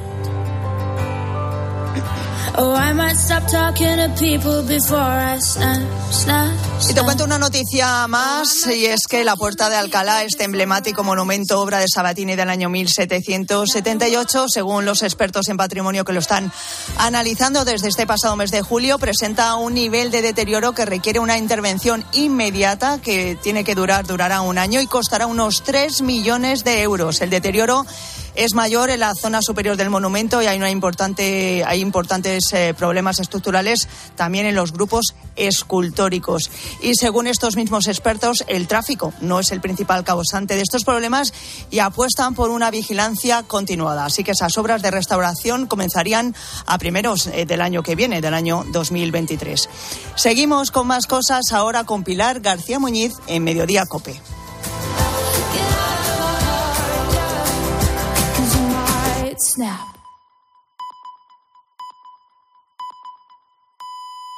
Oh, I might stop talking to people before I snap, snap, snap. Y te cuento una noticia más, y es que la Puerta de Alcalá, este emblemático monumento, obra de Sabatini del año mil setecientos setenta y ocho, según los expertos en patrimonio que lo están analizando desde este pasado mes de julio, presenta un nivel de deterioro que requiere una intervención inmediata que tiene que durar, durará un año y costará unos tres millones de euros. El deterioro es mayor en la zona superior del monumento y hay una importante, hay importantes eh, problemas estructurales también en los grupos escultóricos. Y según estos mismos expertos, el tráfico no es el principal causante de estos problemas y apuestan por una vigilancia continuada. Así que esas obras de restauración comenzarían a primeros eh, del año que viene, del año dos mil veintitrés. Seguimos con más cosas ahora con Pilar García Muñiz en Mediodía COPE. Snap.